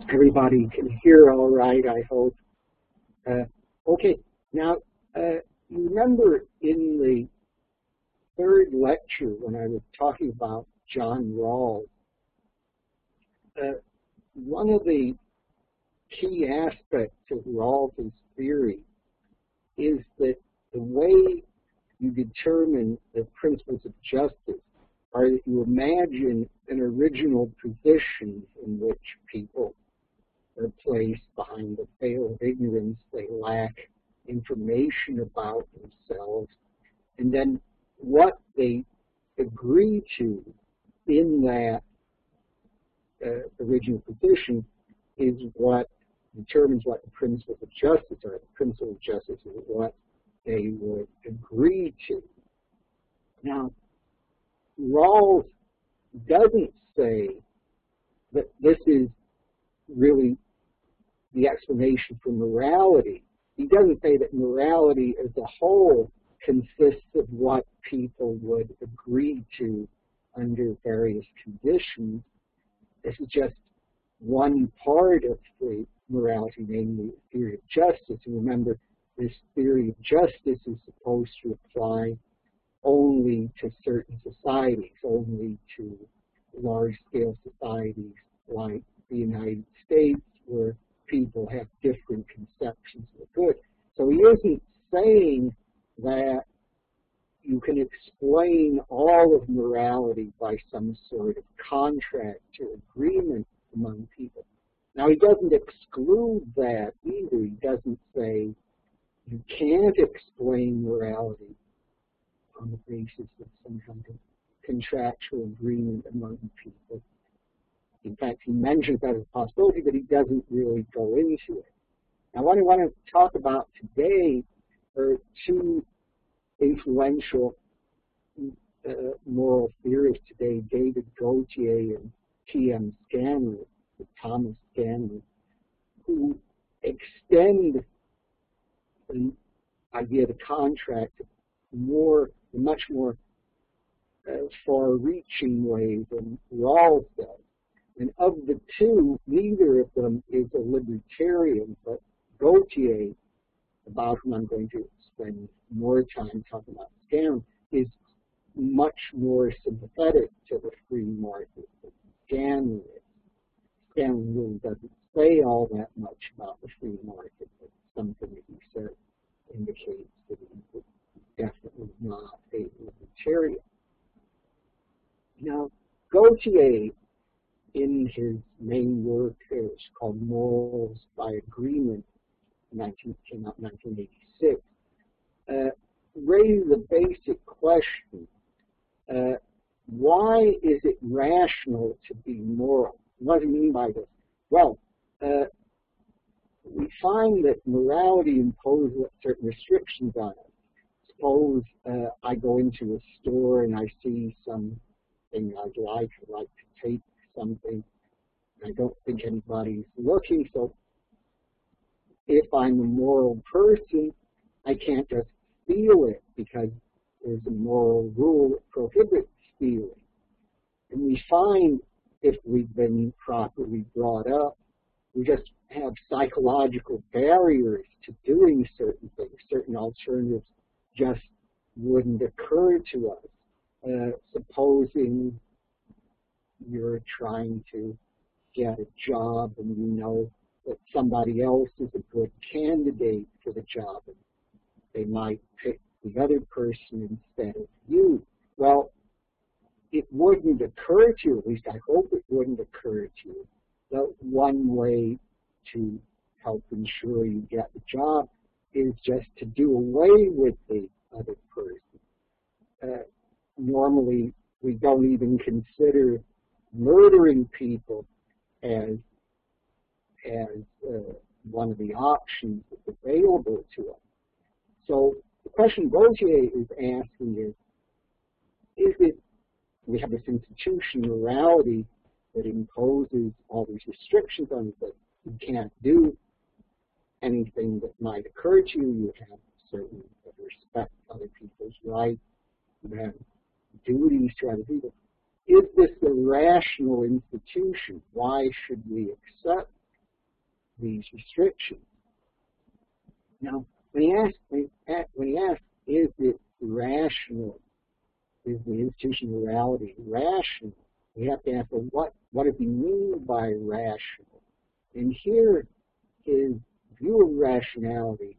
Everybody can hear all right, I hope. Okay, now, you remember in the third lecture when I was talking about John Rawls, one of the key aspects of Rawls's theory is that the way you determine the principles of justice are that you imagine an original position in which people are placed behind the veil of ignorance. They lack information about themselves. And then what they agree to in that original position is what determines what the principles of justice are. The principles of justice is what they would agree to. Now, Rawls doesn't say that this is really the explanation for morality. He doesn't say that morality as a whole consists of what people would agree to under various conditions. This is just one part of the morality, namely the theory of justice. And remember, this theory of justice is supposed to apply only to certain societies, only to large-scale societies like the United States, where people have different conceptions of the good. So he isn't saying that you can explain all of morality by some sort of contract or agreement among people. Now, he doesn't exclude that either. He doesn't say you can't explain morality on the basis of some kind of contractual agreement among people. In fact, he mentions that as a possibility, but he doesn't really go into it. Now, what I want to talk about today are two influential moral theorists today, David Gautier and T.M. Scanlon, Thomas Scanlon, who extend the idea of the contract in much more far-reaching way than Rawls does. And of the two, neither of them is a libertarian, but Gautier, about whom I'm going to spend more time talking about Scanlon, is much more sympathetic to the free market than Scanlon is. Scanlon really doesn't say all that much about the free market, but something that he said indicates that he is definitely not a libertarian. Now, Gautier, in his main work, it's called Morals by Agreement, came out in 1986, raised the basic question, why is it rational to be moral? What do you mean by this? Well, we find that morality imposes certain restrictions on us. Suppose I go into a store and I see something I'd like to take something. I don't think anybody's looking, so if I'm a moral person, I can't just steal it because there's a moral rule that prohibits stealing. And we find, if we've been properly brought up, we just have psychological barriers to doing certain things. Certain alternatives just wouldn't occur to us. Supposing you're trying to get a job and you know that somebody else is a good candidate for the job and they might pick the other person instead of you. Well, it wouldn't occur to you, at least I hope it wouldn't occur to you, that one way to help ensure you get the job is just to do away with the other person. Normally, we don't even consider murdering people as one of the options that's available to us. So the question Gautier is asking is it, we have this institution, morality, that imposes all these restrictions on us that you can't do anything that might occur to you. You have certain respect other people's rights. You have duties to other people. Is this a rational institution? Why should we accept these restrictions. Now, when he asks, is it rational? Is the institution of morality rational? We have to ask, well, what does he mean by rational? And here, his view of rationality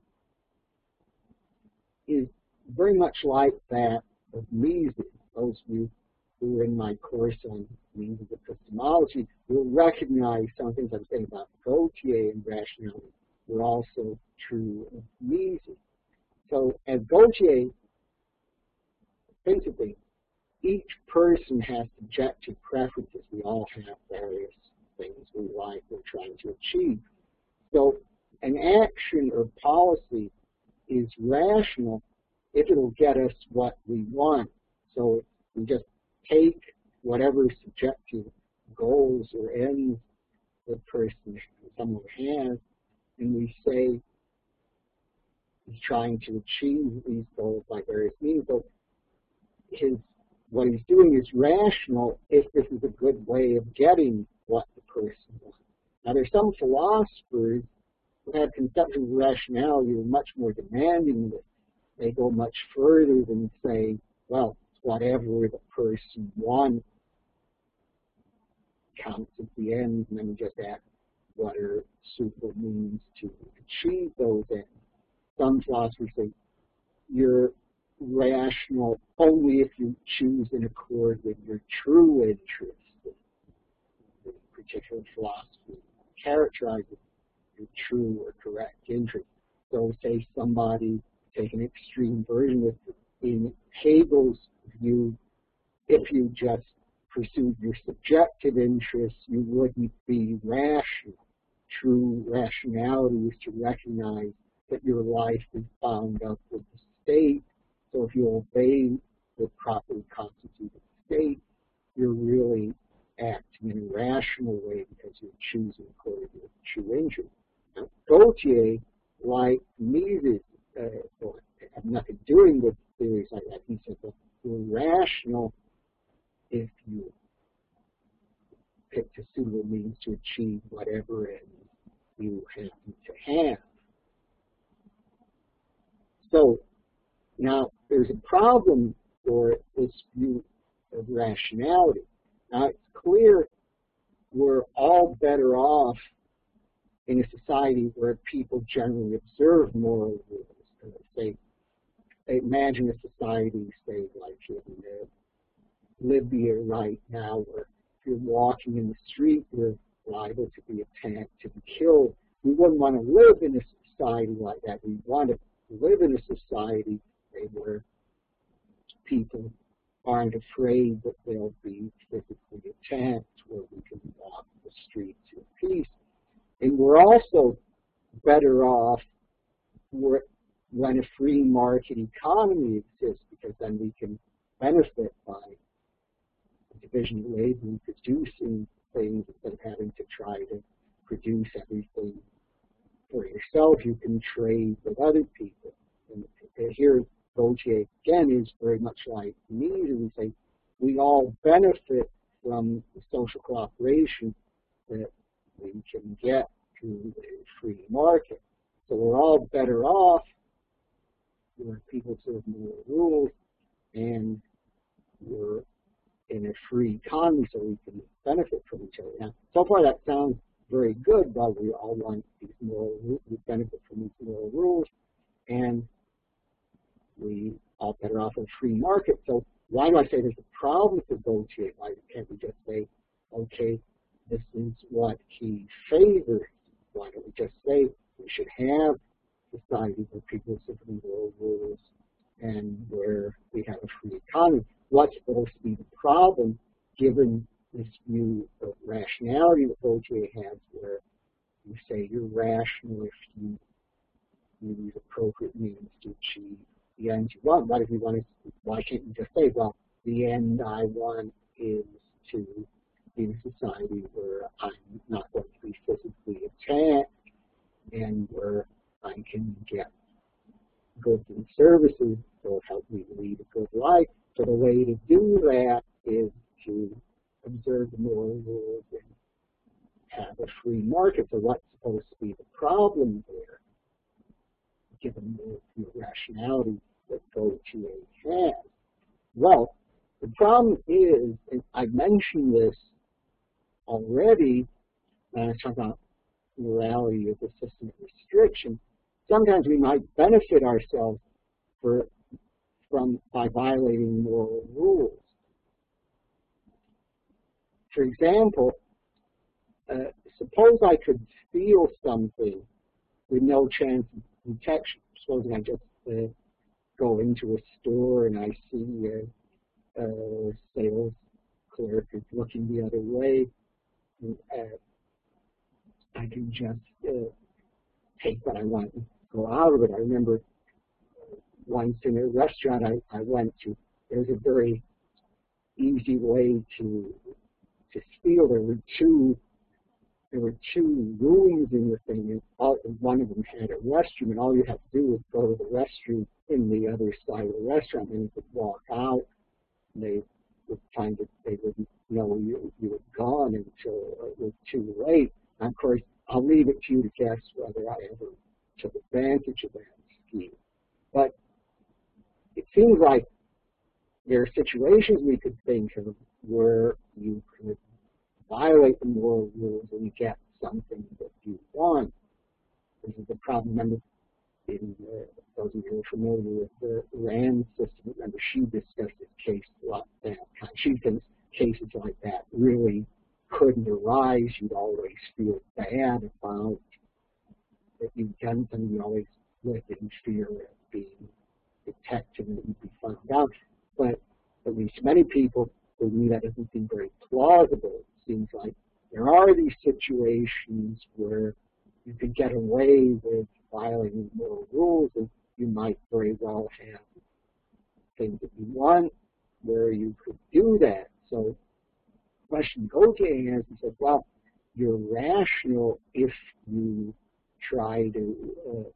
is very much like that of Mises. Those of you who are in my course on Mises epistemology will recognize some things I'm saying about Gautier and rationality were also true of Mises. So as Gautier, principally, each person has subjective preferences. We all have various things we like, we're trying to achieve. So an action or policy is rational if it'll get us what we want. So we just take whatever subjective goals or ends the person, someone has, and we say he's trying to achieve these goals by various means. So what he's doing is rational if this is a good way of getting what the person wants. Now, there's some philosophers who have conceptions of rationality who are much more demanding. They go much further than say, well, whatever the person wants counts at the end, and then we just ask what are suitable means to achieve those ends. Some philosophers say you're rational only if you choose in accord with your true interests. The particular philosophy characterizes your true or correct interest. So say somebody, take an extreme version of in Hegel's view, if you just pursued your subjective interests, you wouldn't be rational. True rationality is to recognize that your life is bound up with the state. So if you obey the properly constituted state, you're really acting in a rational way because you're choosing according to your true interest. Now, Gautier, like Mises, have nothing doing with theories like that. He said, well, you're rational if you pick a suitable means to achieve whatever end you happen to have. So now there's a problem for this view of rationality. Now it's clear we're all better off in a society where people generally observe moral rules. Say, imagine a society, say, like in Libya right now, where if you're walking in the street, you're liable to be attacked, to be killed. We wouldn't want to live in a society like that. We want to live in a society where people aren't afraid that they'll be physically attacked, where we can walk the streets in peace. And we're also better off when a free market economy exists, because then we can benefit by the division of labor and producing things instead of having to try to produce everything for yourself. You can trade with other people. And here, Gautier again is very much like me. We say we all benefit from the social cooperation that we can get through the free market. So we're all better off where people serve more rules, and we're in a free economy so we can benefit from each other. Now, so far that sounds very good, but we all want these moral rules, we benefit from these moral rules, and we all better off in a free market. So why do I say there's a problem with Gautier? Why can't we just say, okay, this is what he favors? Why don't we just say we should have society where people simply moral rules and where we have a free economy? What's supposed to be the problem given this view of rationality that Gautier has, where you say you're rational if you use appropriate means to achieve the end you want? Why can't you just say, well, the end I want is to be in a society where I'm not going to be physically attacked and where I can get goods and services that will help me lead a good life. So the way to do that is to observe the moral rules and have a free market. So what's supposed to be the problem there, given the rationality that GoTA has? Well, the problem is, and I mentioned this already when I talk about morality as a system of restriction. Sometimes we might benefit ourselves by violating moral rules. For example, suppose I could steal something with no chance of detection. Supposing I just go into a store and I see a sales clerk is looking the other way. And, I can just take what I want and go out of it. I remember once in a restaurant I went to, there was a very easy way to steal. There were two rooms in the thing, and one of them had a restroom, and all you had to do was go to the restroom in the other side of the restaurant, and you could walk out. And they wouldn't know you were gone until it was too late. And of course, I'll leave it to you to guess whether I ever took advantage of that scheme. But it seems like there are situations we could think of where you could violate the moral rules and get something that you want. This is the problem. Remember, those of you who are familiar with the RAND system, remember she discussed this case like that. She thinks cases like that really couldn't arise. You'd always feel bad about that you've done something. You always lived in fear of being detected and you'd be found out. But at least many people, for me, that doesn't seem very plausible. It seems like there are these situations where you could get away with violating moral rules, and you might very well have things that you want where you could do that. So the question GoTA has, he said, well, you're rational if you try to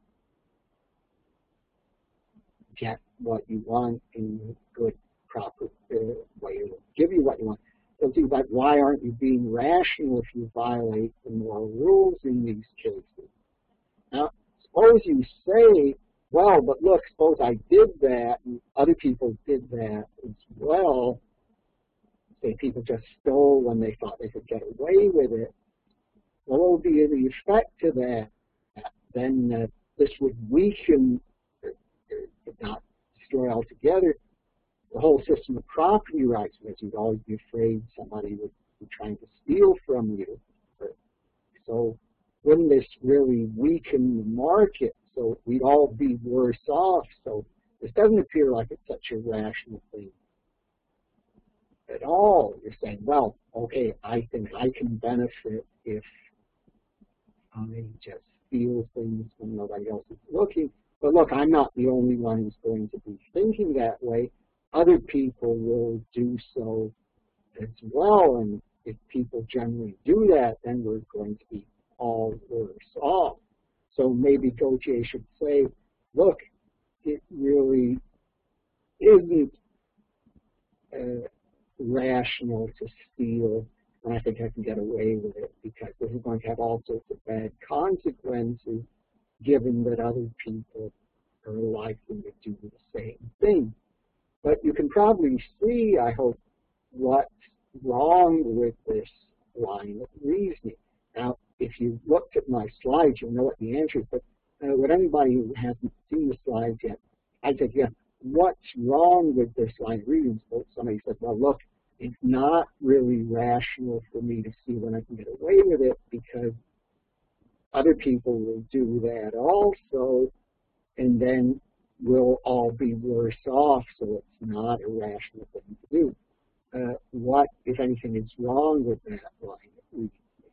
get what you want in a good, proper way, or give you what you want. So it seems like, why aren't you being rational if you violate the moral rules in these cases? Now, suppose you say, well, but look, suppose I did that and other people did that as well. Say people just stole when they thought they could get away with it. Well, what would be the effect of that? Then this would weaken, if not destroy altogether, the whole system of property rights, because you'd always be afraid somebody would be trying to steal from you. So wouldn't this really weaken the market? So we'd all be worse off. So this doesn't appear like it's such a rational thing at all. You're saying, well, okay, I think I can benefit if I just steal things when nobody else is looking. But look, I'm not the only one who's going to be thinking that way. Other people will do so as well, and if people generally do that, then we're going to be all worse off. So maybe GoTA should say, look, it really isn't rational to steal, and I think I can get away with it because this is going to have all sorts of bad consequences, given that other people are likely to do the same thing. But you can probably see, I hope, what's wrong with this line of reasoning. Now, if you looked at my slides, you'll know what the answer is, but with anybody who hasn't seen the slides yet, I said, yeah, what's wrong with this line of reasoning? So somebody said, well, look, it's not really rational for me to see when I can get away with it because other people will do that also, and then we'll all be worse off, so it's not a rational thing to do. What, if anything, is wrong with that line of reasoning?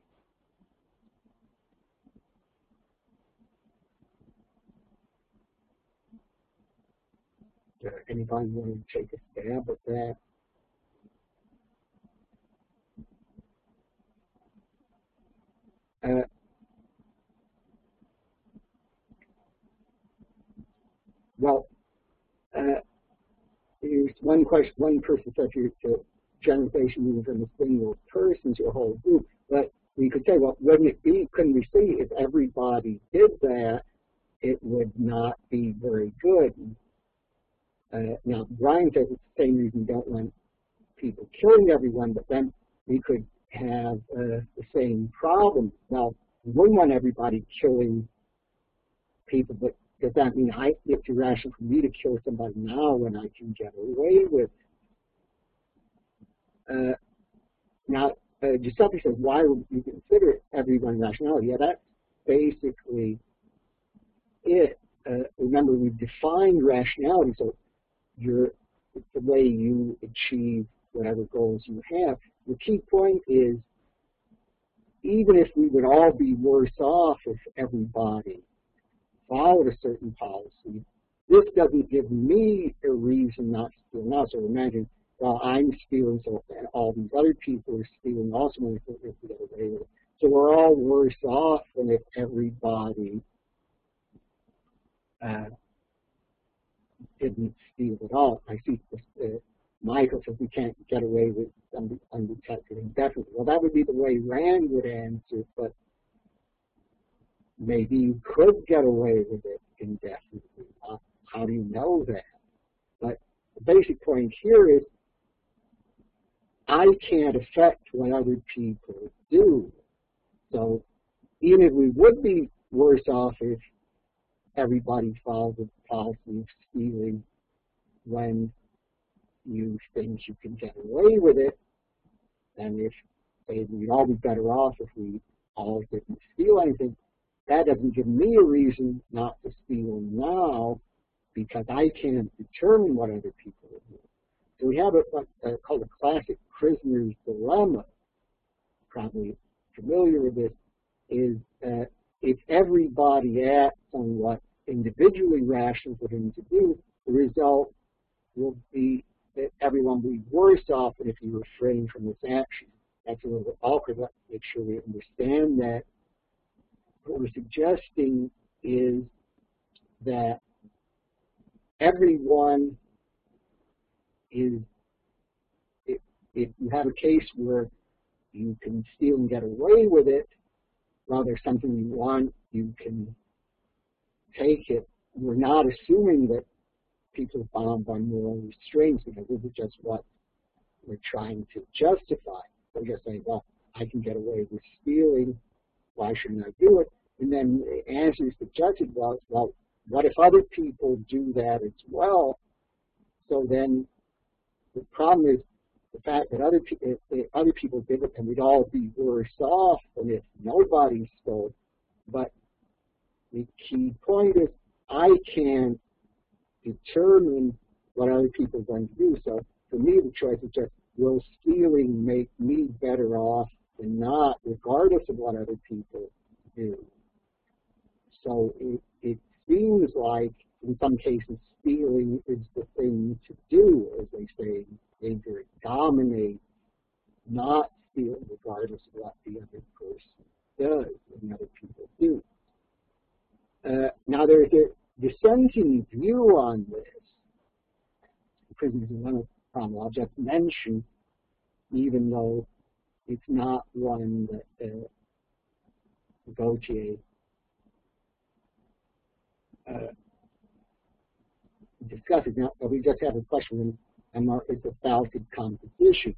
Anybody want to take a stab at that? Well, here's one question. One person said to generalization moving from a single person to a whole group, but we could say, well, wouldn't it be, couldn't we see if everybody did that, it would not be very good? Now, Brian says it's the same reason we don't want people killing everyone, but then we could have the same problem. Now, we wouldn't want everybody killing people, but does that mean it's irrational for me to kill somebody now when I can get away with it? Now, Giuseppe says, why would you consider everyone rationality? Yeah, that's basically it. Remember, we've defined rationality, so it's the way you achieve whatever goals you have. The key point is, even if we would all be worse off if everybody followed a certain policy, this doesn't give me a reason not to steal now. So imagine, well, I'm stealing, so all these other people are stealing also when we get away with it. So we're all worse off than if everybody didn't steal at all. I see Michael says we can't get away with undetected indefinitely. Well, that would be the way Rand would answer, but maybe you could get away with it indefinitely. How do you know that? But the basic point here is I can't affect what other people do. So even if we would be worse off if everybody followed the policy of stealing when you think you can get away with it, and if we'd all be better off if we all didn't steal anything, that doesn't give me a reason not to steal now because I can't determine what other people are doing. So we have what's called a classic prisoner's dilemma. Probably familiar with this, is that if everybody acts on what individually rational for him to do, the result will be that everyone will be worse off than if you refrain from this action. That's a little bit awkward. Let's make sure we understand that. What we're suggesting is that everyone is, if you have a case where you can steal and get away with it, well, there's something you want, you can take it. We're not assuming that people are bound by moral restraints because this is just what we're trying to justify. We're just saying, well, I can get away with stealing, why shouldn't I do it? And then the answer is suggested, well, what if other people do that as well? So then the problem is the fact that if other people did it, and we'd all be worse off than if nobody stole. But the key point is I can't determine what other people are going to do. So for me, the choice is just, will stealing make me better off than not, regardless of what other people do? So it seems like, in some cases, stealing is the thing to do, as they say, either dominate, not steal, regardless of what the other person does and other people do. Now, there's a dissenting view on this. The prisoner's dilemma problem I'll just mention, even though it's not one that Gautier discusses. Now, we just have a question, and it's a fallacy composition.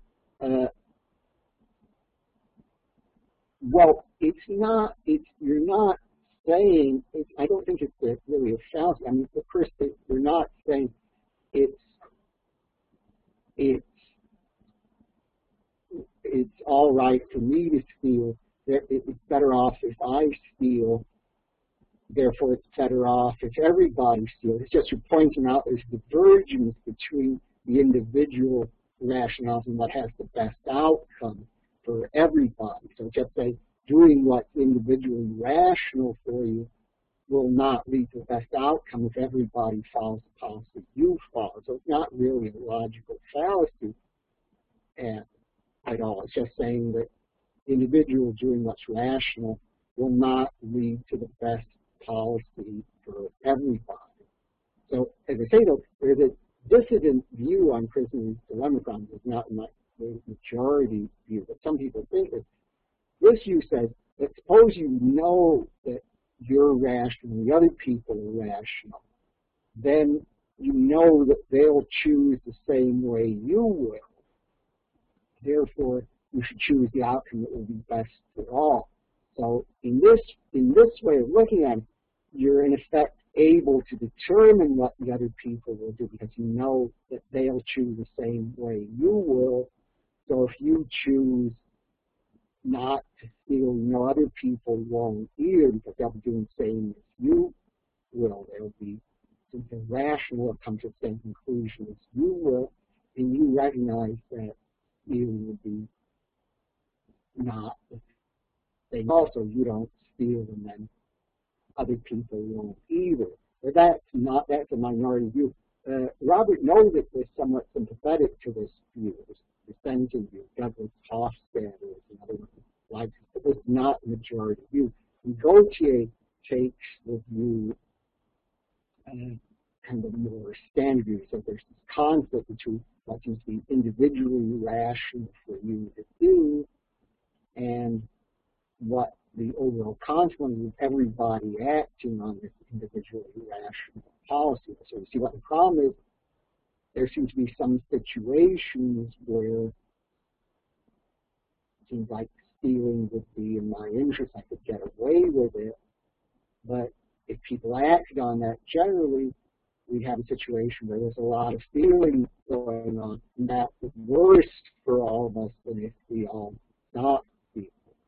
Well, it's not. You're not saying. I don't think it's really a fallacy. I mean, first, you're not saying it's all right for me to steal. It's better off if I steal. Therefore, it's better off if everybody steals. It's just you're pointing out there's divergence between the individual rationales and what has the best outcome for everybody. So just say doing what's individually rational for you will not lead to the best outcome if everybody follows the policy you follow. So it's not really a logical fallacy at all. It's just saying that the individual doing what's rational will not lead to the best policy for everybody. So, as I say, though, there's a dissident view on prisoner's dilemma problems. It's not the majority view, but some people think that this view says that suppose you know that you're rational and the other people are rational, then you know that they'll choose the same way you will. Therefore, you should choose the outcome that will be best for all. So in this way of looking at it, you're in effect able to determine what the other people will do because you know that they'll choose the same way you will. So if you choose not to steal, you know other people won't either because they'll be doing the same as you will. They'll be something rational or come to the same conclusion as you will, and you recognize that stealing will be not the same. Also, you don't steal and then other people won't either. But that's a minority view. Robert Nozick was somewhat sympathetic to this view, this dissenting view. Douglas Hofstadter is another one who likes it, but it's not a majority view. And Gautier takes the view kind of more standard view. So there's this conflict between what seems to be individually rational for you to do and what the overall consequence of everybody acting on this individually rational policy. So you see what the problem is. There seems to be some situations where it seems like stealing would be in my interest. I could get away with it. But if people acted on that generally, we'd have a situation where there's a lot of stealing going on. And that's worse for all of us than if we all stopped stealing.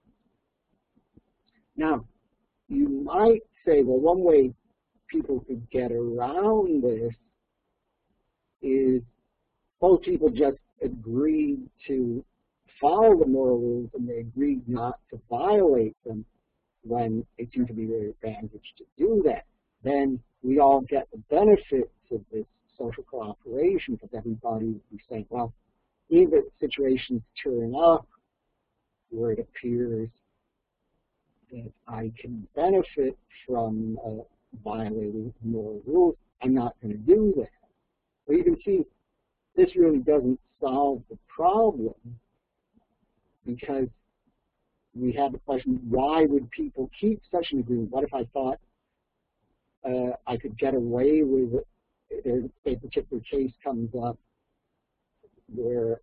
Now, you might say, well, one way people could get around this is both people just agreed to follow the moral rules and they agreed not to violate them when it seemed to be their advantage to do that. Then we all get the benefits of this social cooperation because everybody would be saying, well, even situations turn up where it appears that I can benefit from violating moral rules, I'm not going to do that. But you can see this really doesn't solve the problem because we have the question, why would people keep such an agreement? What if I thought I could get away with it? A particular case comes up where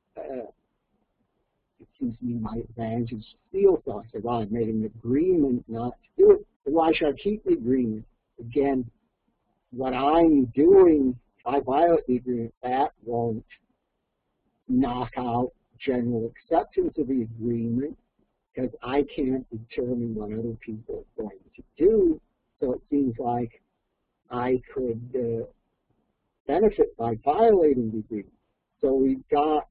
it seems to me my advantage is to steal, so I say, well, I've made an agreement not to do it. But why should I keep the agreement? Again, what I'm doing, if I violate the agreement, that won't knock out general acceptance of the agreement because I can't determine what other people are going to do. So it seems like I could benefit by violating the agreement. So we've got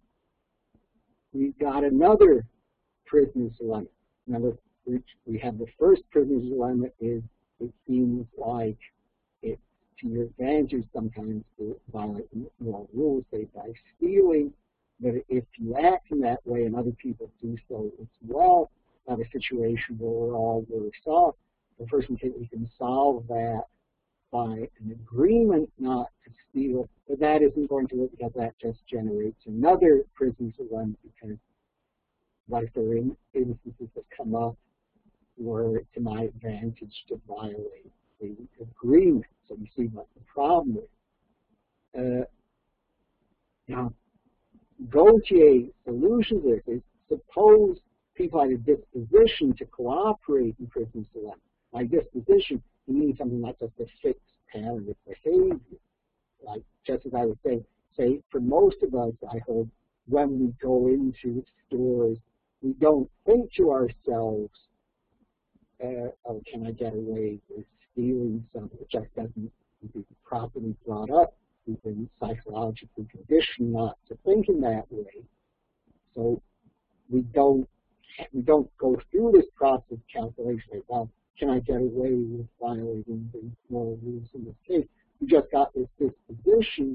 another prisoner's dilemma. Remember, we have the first prisoner's dilemma is it seems like it's to your advantage sometimes to violate moral rules, say by stealing, but if you act in that way and other people do so as well, have a situation where we're all worse off. The first we think we can solve that by an agreement not to steal, but that isn't going to work because that just generates another prisoner's dilemma because what if there are instances that come up where it's to my advantage to violate the agreement? So you see what the problem is. Now, Gautier's solution to this is suppose people had a disposition to cooperate in prisoner's dilemma. By disposition, it means something like just a fixed pattern of behavior. Like, just as I would say for most of us, I hope, when we go into stores, we don't think to ourselves, oh, can I get away with stealing something? It just doesn't be properly brought up. We've been psychologically conditioned not to think in that way. So we don't go through this process of calculation like, well, can I get away with violating the moral rules in this case? We just got this disposition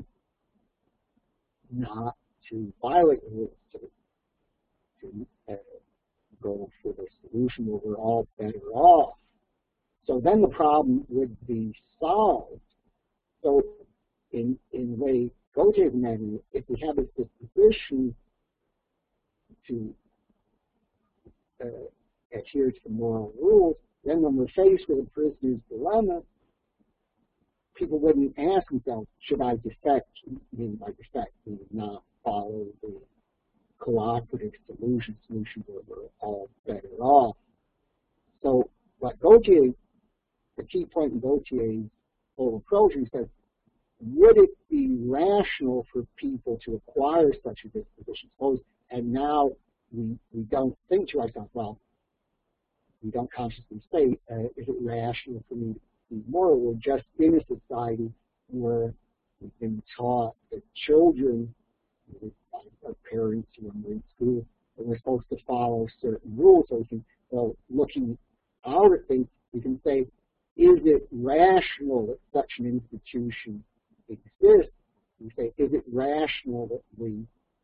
not to violate the rules, to go for the solution where we're all better off. So then the problem would be solved. So in the way Gautier's imagining, if we have this disposition to adhere to the moral rules. Then when we're faced with a prisoner's dilemma, people wouldn't ask themselves, should I defect? I mean, by defect, means not follow the cooperative solution where we're all better off. So what Gautier, the key point in Gautier's whole approach, he says, would it be rational for people to acquire such a disposition? Suppose, and now we don't think to ourselves, well, we don't consciously say, is it rational for me to be moral? We're just in a society where we've been taught that children, our parents when we're in school, that we're supposed to follow certain rules. So we can, well, looking out at things, we can say, is it rational that such an institution exists? We say, is it rational that we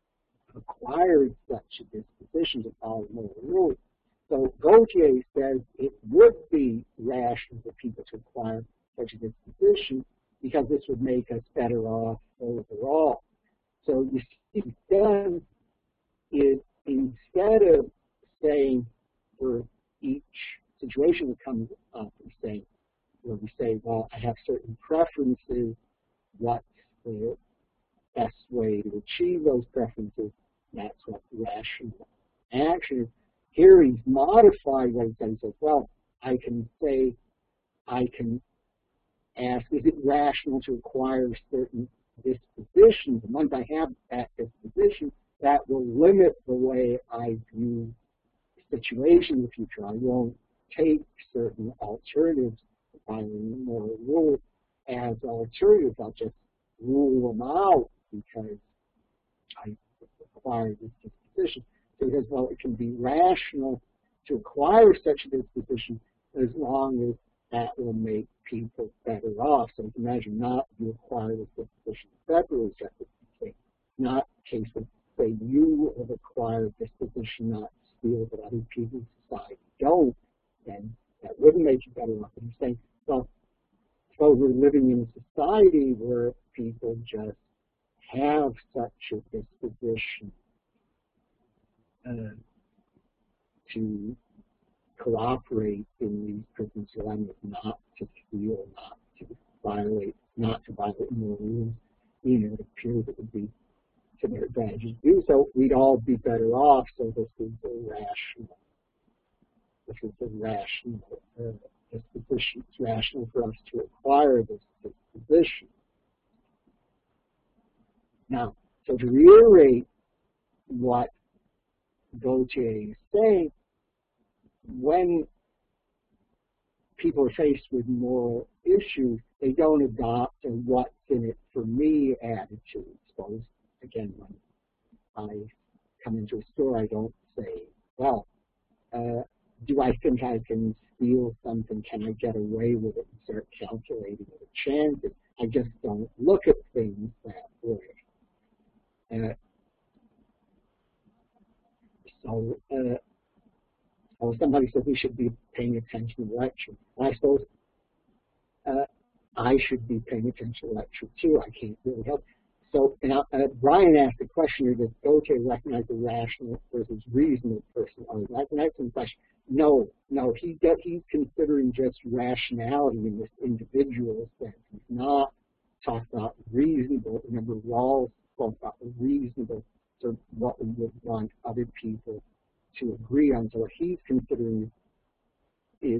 acquired such a disposition to follow moral rules? So Gautier says it would be rational for people to acquire such a disposition because this would make us better off overall. So you see, then is instead of saying for each situation that comes up, where we say, well, I have certain preferences, what's the best way to achieve those preferences? That's what rational action is. Here he's modified what he says. He says, well, I can say, I can ask, is it rational to acquire certain dispositions? And once I have that disposition, that will limit the way I view the situation in the future. I won't take certain alternatives, following moral rules, as alternatives. I'll just rule them out because I acquired this disposition. So he says, well, it can be rational to acquire such a disposition as long as that will make people better off. So imagine not you acquire this disposition separately, not a case of, say, you have acquired this disposition not to steal, but other people in society don't, then that wouldn't make you better off. And he's saying, well, so we're living in a society where people just have such a disposition to cooperate in these prison dilemmas, not to steal, not to violate moral rules. You know, it appears it would be to their advantage to do so. We'd all be better off. So this is a rational. This is a rational disposition. It's rational for us to acquire this disposition. Now, so to reiterate what Gautier is saying, when people are faced with moral issues, they don't adopt a what's in it for me attitude. Suppose, again, when I come into a store, I don't say, well, do I think I can steal something? Can I get away with it? And start calculating the chances. I just don't look at things that way. So somebody said we should be paying attention to lecture. I suppose I should be paying attention to lecture too. I can't really help. So Brian asked the question here, does Gautier recognize the rational versus reasonable person? Or recognize the question? No, he's considering just rationality in this individual sense. He's not talking about reasonable. Remember, Rawls spoke about the reasonable, so what we would want other people to agree on. So what he's considering is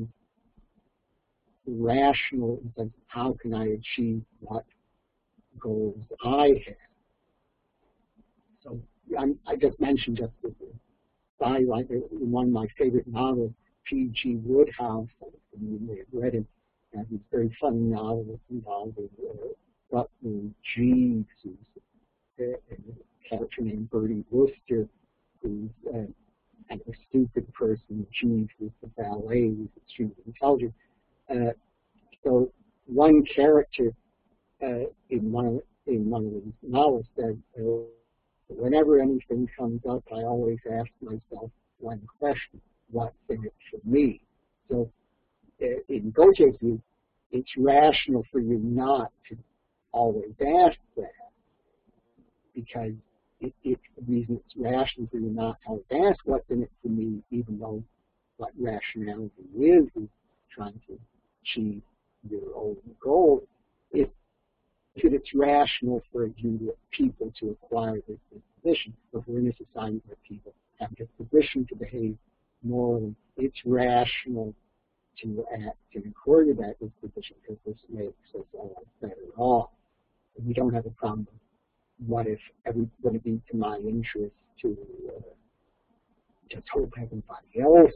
rational in the sense of how can I achieve what goals I have. So I just mentioned just as a sidelight, in one of my favorite novels, P.G. Wodehouse, you may have read it, and it's a very funny novel involving Butler Jeeves, who's a character named Bertie Wooster, who's kind of a stupid person. Jeeves is the valet, who's extremely intelligent. So one character in one of these novels said, whenever anything comes up, I always ask myself one question: what's in it for me? So in Gautier's view, it's rational for you not to always ask that, because it's the reason it's rational for you not to always ask what's in it for me, even though what rationality is trying to achieve your own goal. If it's rational for people to acquire this disposition, if we're in a society where people have a disposition to behave morally, it's rational to act in accordance with that disposition because this makes us all better off. And we don't have a problem with what if everybody be to my interest to just hope everybody else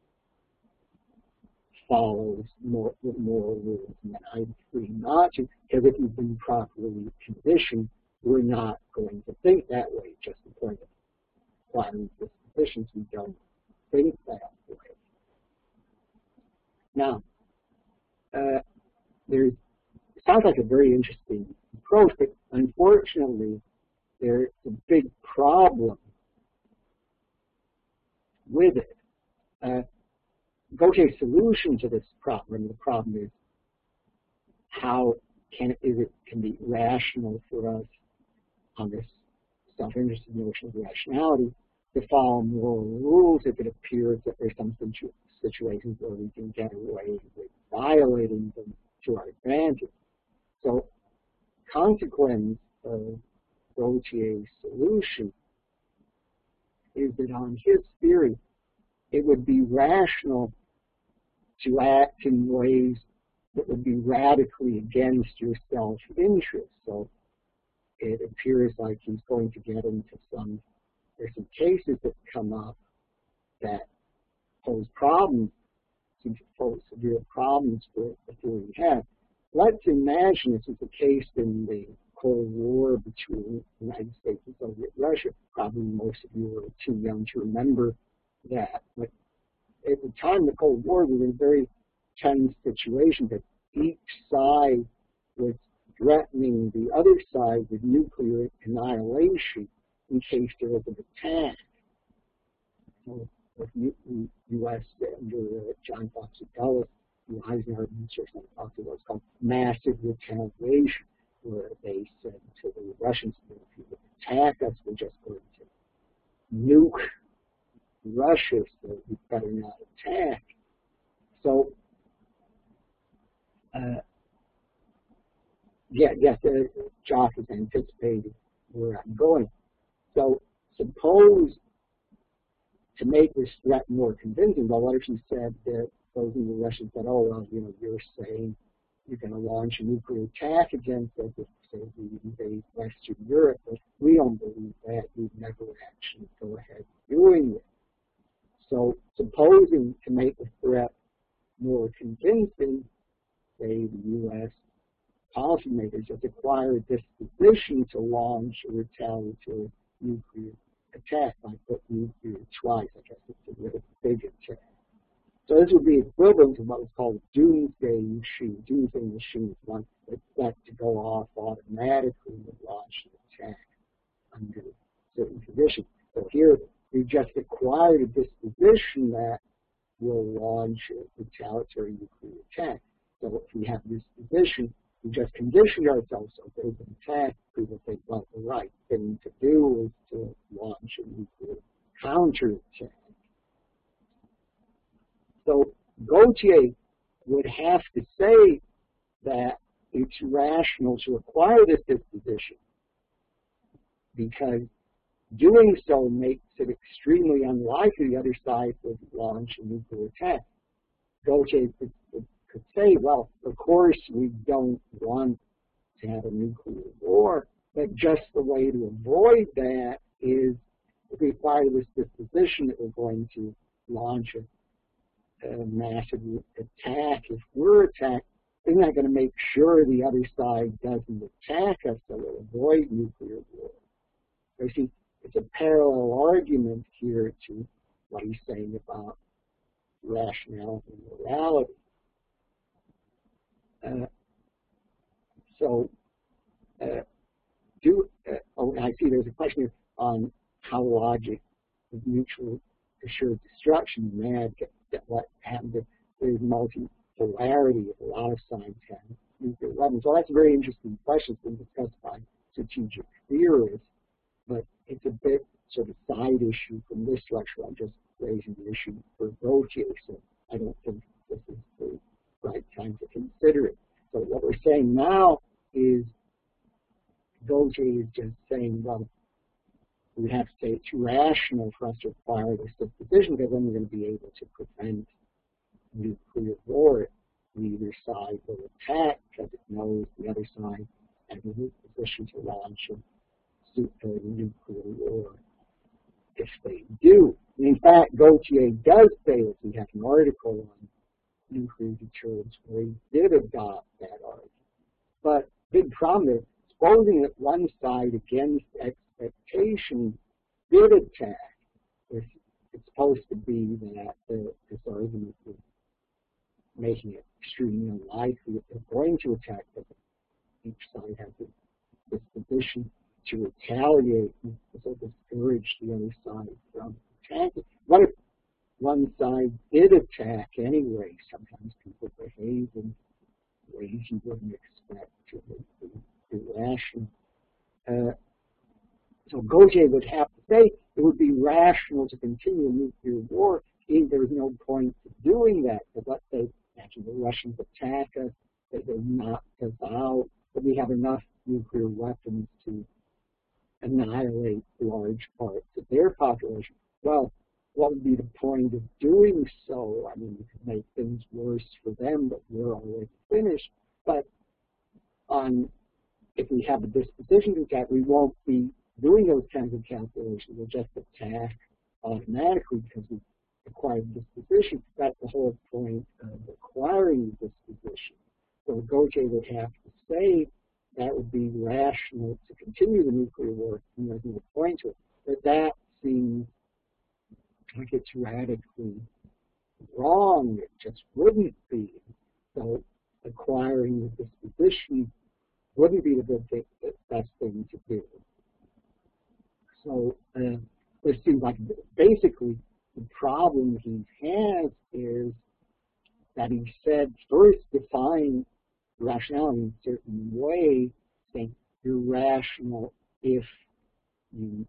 follows the moral rules and that I'm free not to, because if we've been properly conditioned, we're not going to think that way. Just the point of acquiring dispositions, we don't think that way. Now, it sounds like a very interesting approach, but unfortunately, there's a big problem with it. Gautier's solution to this problem, the problem is how can it be rational for us on this self-interested notion of rationality to follow moral rules if it appears that there's some situations where we can get away with violating them to our advantage. So, consequence of Gautier's solution is that on his theory, it would be rational to act in ways that would be radically against your self-interest. So it appears like he's going to get into there's some cases that come up that pose problems, seem to pose severe problems for the theory he has. Let's imagine this was the case in the Cold War between the United States and Soviet Russia. Probably most of you are too young to remember that. But at the time of the Cold War, we were in a very tense situation that each side was threatening the other side with nuclear annihilation in case there was an attack. So the U.S. under John Fox Dulles, the Eisenhower administration talked about what's called massive retaliation, where they said to the Russians, if you attack us, we're just going to nuke Russia, so we better not attack. So, Jock is anticipating where I'm going. So, suppose to make this threat more convincing, well, what if you said that those in the Russians said, oh, well, you're saying you're going to launch a nuclear attack against us if, say, we invade Western Europe, but we don't believe that. We'd never actually go ahead doing it. So, supposing to make the threat more convincing, say the U.S. policymakers just acquired this disposition to launch a retaliatory nuclear attack. I put nuclear twice. I guess it's a really big attack. So this would be equivalent to what was called a doomsday machine. Doomsday machine is one that's set to go off automatically and launch an attack under certain conditions. So here we just acquired a disposition that will launch a retaliatory nuclear attack. So if we have this disposition, we just conditioned ourselves so if there's an attack, people think, well, the right thing to do is to launch a nuclear counterattack. So Gautier would have to say that it's rational to acquire this disposition because doing so makes it extremely unlikely the other side would launch a nuclear attack. Gautier could say, well, of course we don't want to have a nuclear war, but just the way to avoid that is if we acquire this disposition that we're going to launch a massive attack. If we're attacked, isn't that going to make sure the other side doesn't attack us so we'll avoid nuclear war? So you see, it's a parallel argument here to what he's saying about rationality and morality. I see there's a question here on how logic is mutually assured destruction. Mad that what happened to there's multipolarity of a lot of signs have nuclear weapons. So that's a very interesting question. It's been discussed by strategic theorists, but it's a bit sort of side issue from this structure. I'm just raising the issue for Gautier, so I don't think this is the right time to consider it. So what we're saying now is Gautier is just saying, well, we have to say it's rational for us to require this disposition because then we're going to be able to prevent nuclear war. Neither side will attack because it knows the other side has a new position to launch a nuclear war if they do. And in fact, Gautier does say that he has an article on nuclear deterrence where he did adopt that argument. But big problem is, supposing that one side against expectation did attack, it's supposed to be that this argument is making it extremely unlikely that they're going to attack, but each side has this position to retaliate and so discourage the other side from attacking. What if one side did attack anyway? Sometimes people behave in ways you wouldn't expect to be irrational. So Gautier would have to say it would be rational to continue a nuclear war. There's no point to doing that, because let's say actually the Russians attack us, they knock us out, but we have enough nuclear weapons to annihilate large parts of their population. Well, what would be the point of doing so? I mean, you could make things worse for them, but we're already finished. But if we have a disposition to attack, we won't be doing those kinds of calculations. We'll just attack automatically because we acquired disposition. That's the whole point of acquiring disposition. So Gautier would have to say that would be rational to continue the nuclear war, and there's no point to it. But that seems like it's radically wrong. It just wouldn't be. So acquiring the disposition wouldn't be the best thing to do. So it seems like basically the problem he has is that he said first define rationality in a certain way, saying you're rational if you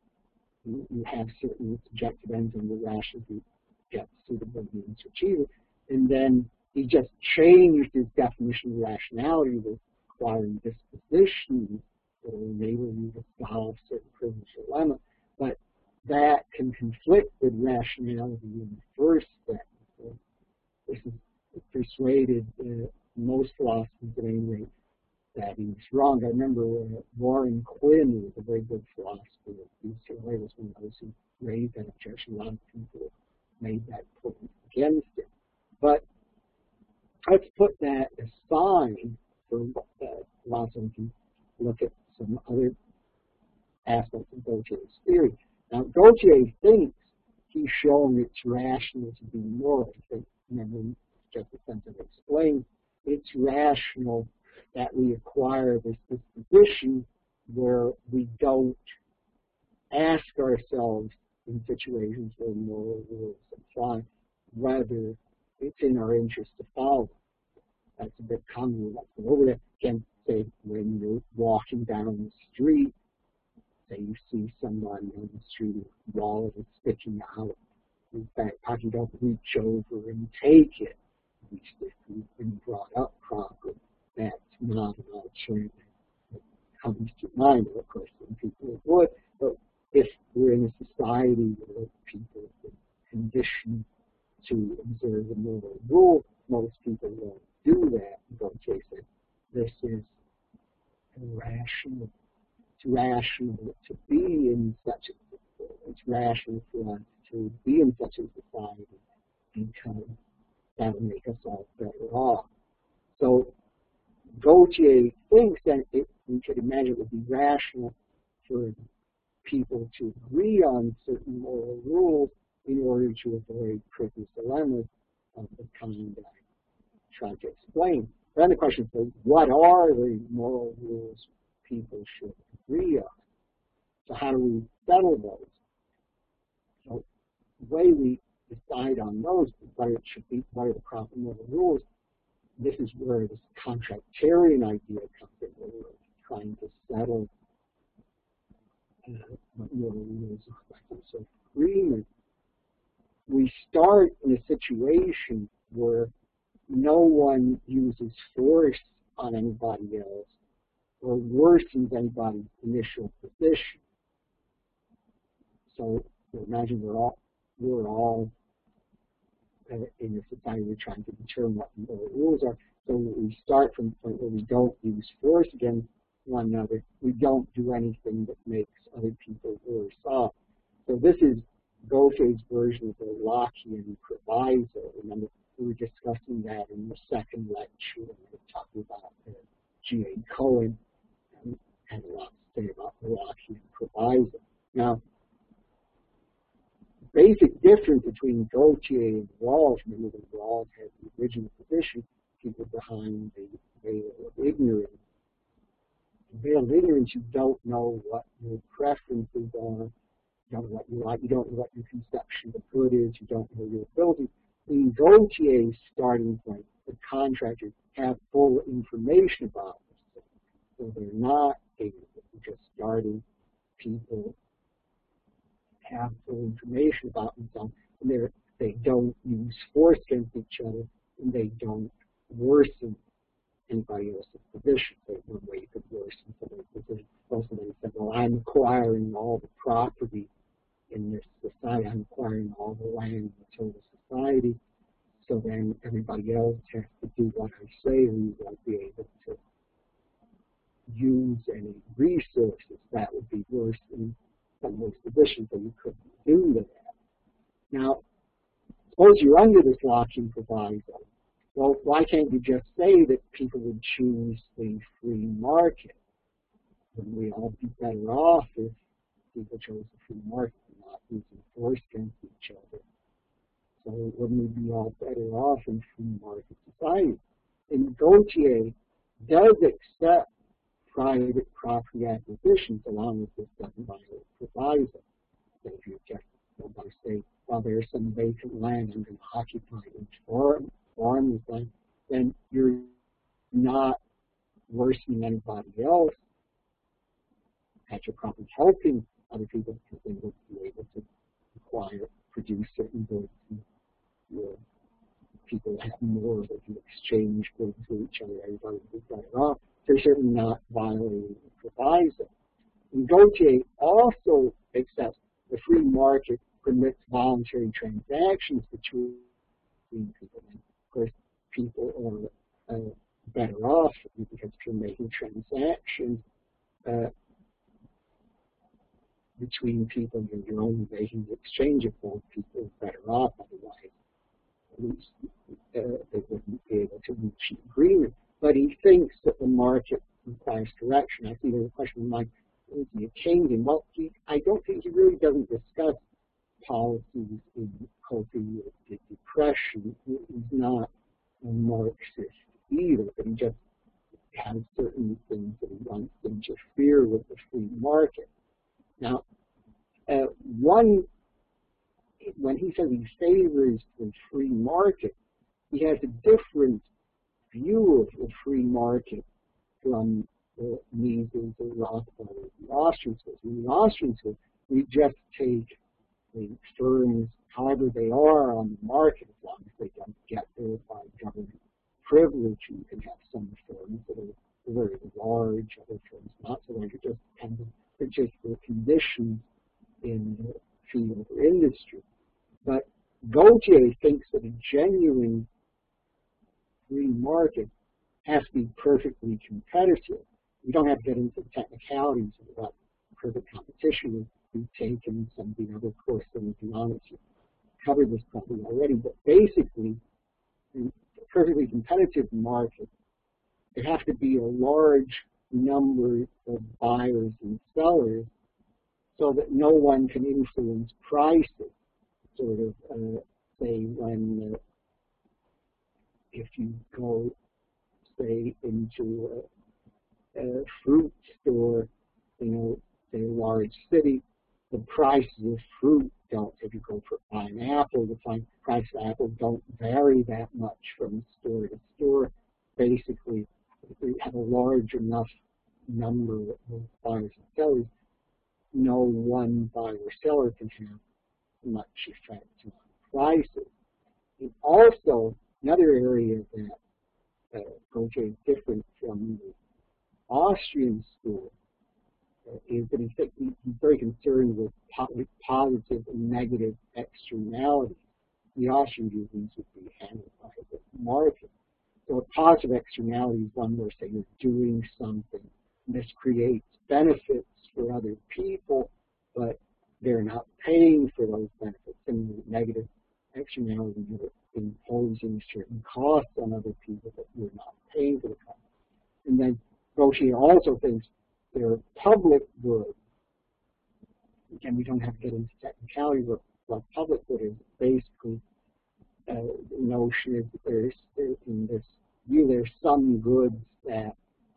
have certain subjective ends and you're rational if you get suitable means to achieve it. And then he just changed his definition of rationality with acquiring dispositions that will enable you to solve certain privilege dilemma. But that can conflict with rationality in the first step. So this is persuaded most philosophers at any rate that he's wrong. I remember Warren Quinn, who was a very good philosopher at UCLA, was one of those who raised that objection. A lot of people made that point against it. But let's put that aside for philosophers to look at some other aspects of Gautier's theory. Now, Gautier thinks he's shown it's rational to be moral. I think, remember, just a sense of explain. It's rational that we acquire this disposition where we don't ask ourselves in situations where moral rules apply. Rather, it's in our interest to follow. That's a bit common. Over there, again, say when you're walking down the street, say you see someone on the street with a wallet that's sticking out. In fact, you don't reach over and take it. At least if you've been brought up properly, that's not an alternative that comes to mind. Of course, some people would, but if we're in a society where people have been conditioned to observe a moral rule, most people won't do that. Gautier said this is irrational. It's rational to be in such a it's rational for us to be in such a society because that will make us all better off. So Gautier thinks that we could imagine it would be rational for people to agree on certain moral rules in order to avoid privilege dilemmas of the kind I tried to explain. Then the question is, what are the moral rules people should agree on? So how do we settle those? So the way we decide on those, what it should be, what are the proper moral rules, this is where this contractarian idea comes in, where we're trying to settle what moral rules are. So agreement we start in a situation where no one uses force on anybody else or worsens anybody's initial position. So imagine we're all in a society we're trying to determine what the rules are. So we start from the point where we don't use force against one another. We don't do anything that makes other people worse off. So this is Gautier's version of the Lockean proviso. Remember, we were discussing that in the second lecture when we were talking about G.A. Cohen and had a lot to say about the Lockean proviso. Now, basic difference between Gautier and Rawls, remember that Rawls had the original position, people behind the veil of ignorance. The veil of ignorance, you don't know what your preferences are, you don't know what you like, you don't know what your conception of good is, you don't know your ability. In Gautier's starting point, the contractors have full information about this. So they're not ignorant, they're just starting people have full information about themselves, and they don't use force against each other, and they don't worsen anybody else's position. So one way you could worsen somebody's position. Also, they said, well, I'm acquiring all the property in this society, I'm acquiring all the land in the total society, so then everybody else has to do what I say, and you won't be able to use any resources. That would be worse than someone's position, so you couldn't do that. Now, suppose you're under this Lockean proviso. Well, why can't you just say that people would choose the free market? Wouldn't we all be better off if people chose the free market and not using force against each other? So wouldn't we be all better off in free market society? And Gautier does accept private property acquisitions along with this double-violent proviso. So if you just go by say, well, there's some vacant land I'm going to occupy each farm this land, then you're not worsening anybody else. That you're probably helping other people because they will be able to produce certain goods. And people have more, they can exchange goods with each other, everybody will be better off. They're certainly not violating the proviso. And Gautier also accepts the free market permits voluntary transactions between people. And of course, people are better off because if you're making transactions between people, you're only making the exchange of both people better off. Otherwise, at least they wouldn't be able to reach an agreement. But he thinks that the market requires correction. I see there's a question of mine, is he a Keynesian? Well, I don't think he really doesn't discuss policies in coping with the depression. He's not a Marxist either, but he just has certain things that he wants to interfere with the free market. Now, when he says he favors the free market, he has a different view of the free market from the Mises or Rothbard or the Austrian schools. In the Austrian schools, we just take the firms however they are on the market, as long as they don't get there by government privilege. You can have some firms that are very large, other firms not so large, just depends on particular conditions in the field or industry. But Gautier thinks that a genuine free market has to be perfectly competitive. We don't have to get into the technicalities of what perfect competition is. We've taken some of the other course in economics. You've covered this probably already, but basically, in a perfectly competitive market, there have to be a large number of buyers and sellers so that no one can influence prices. Sort of, say, when if you go, say, into a fruit store, say a large city, the prices of fruit don't, if you go for an apple, the price of apples don't vary that much from store to store. Basically, if you have a large enough number of buyers and sellers, no one buyer or seller can have much effect on prices. And also, another area that Gaucher is different from the Austrian school is that he's very concerned with positive and negative externalities. The Austrian view these would be handled by the market. So a positive externality is one where, say, you're doing something, and this creates benefits for other people, but they're not paying for those benefits. And the negative externality, you're imposing certain costs on other people, but you're not paying for the costs. And then Gaucher also thinks there are public goods. Again, we don't have to get into technicality, but what public good is basically the notion is that there's, in this view, there's some goods that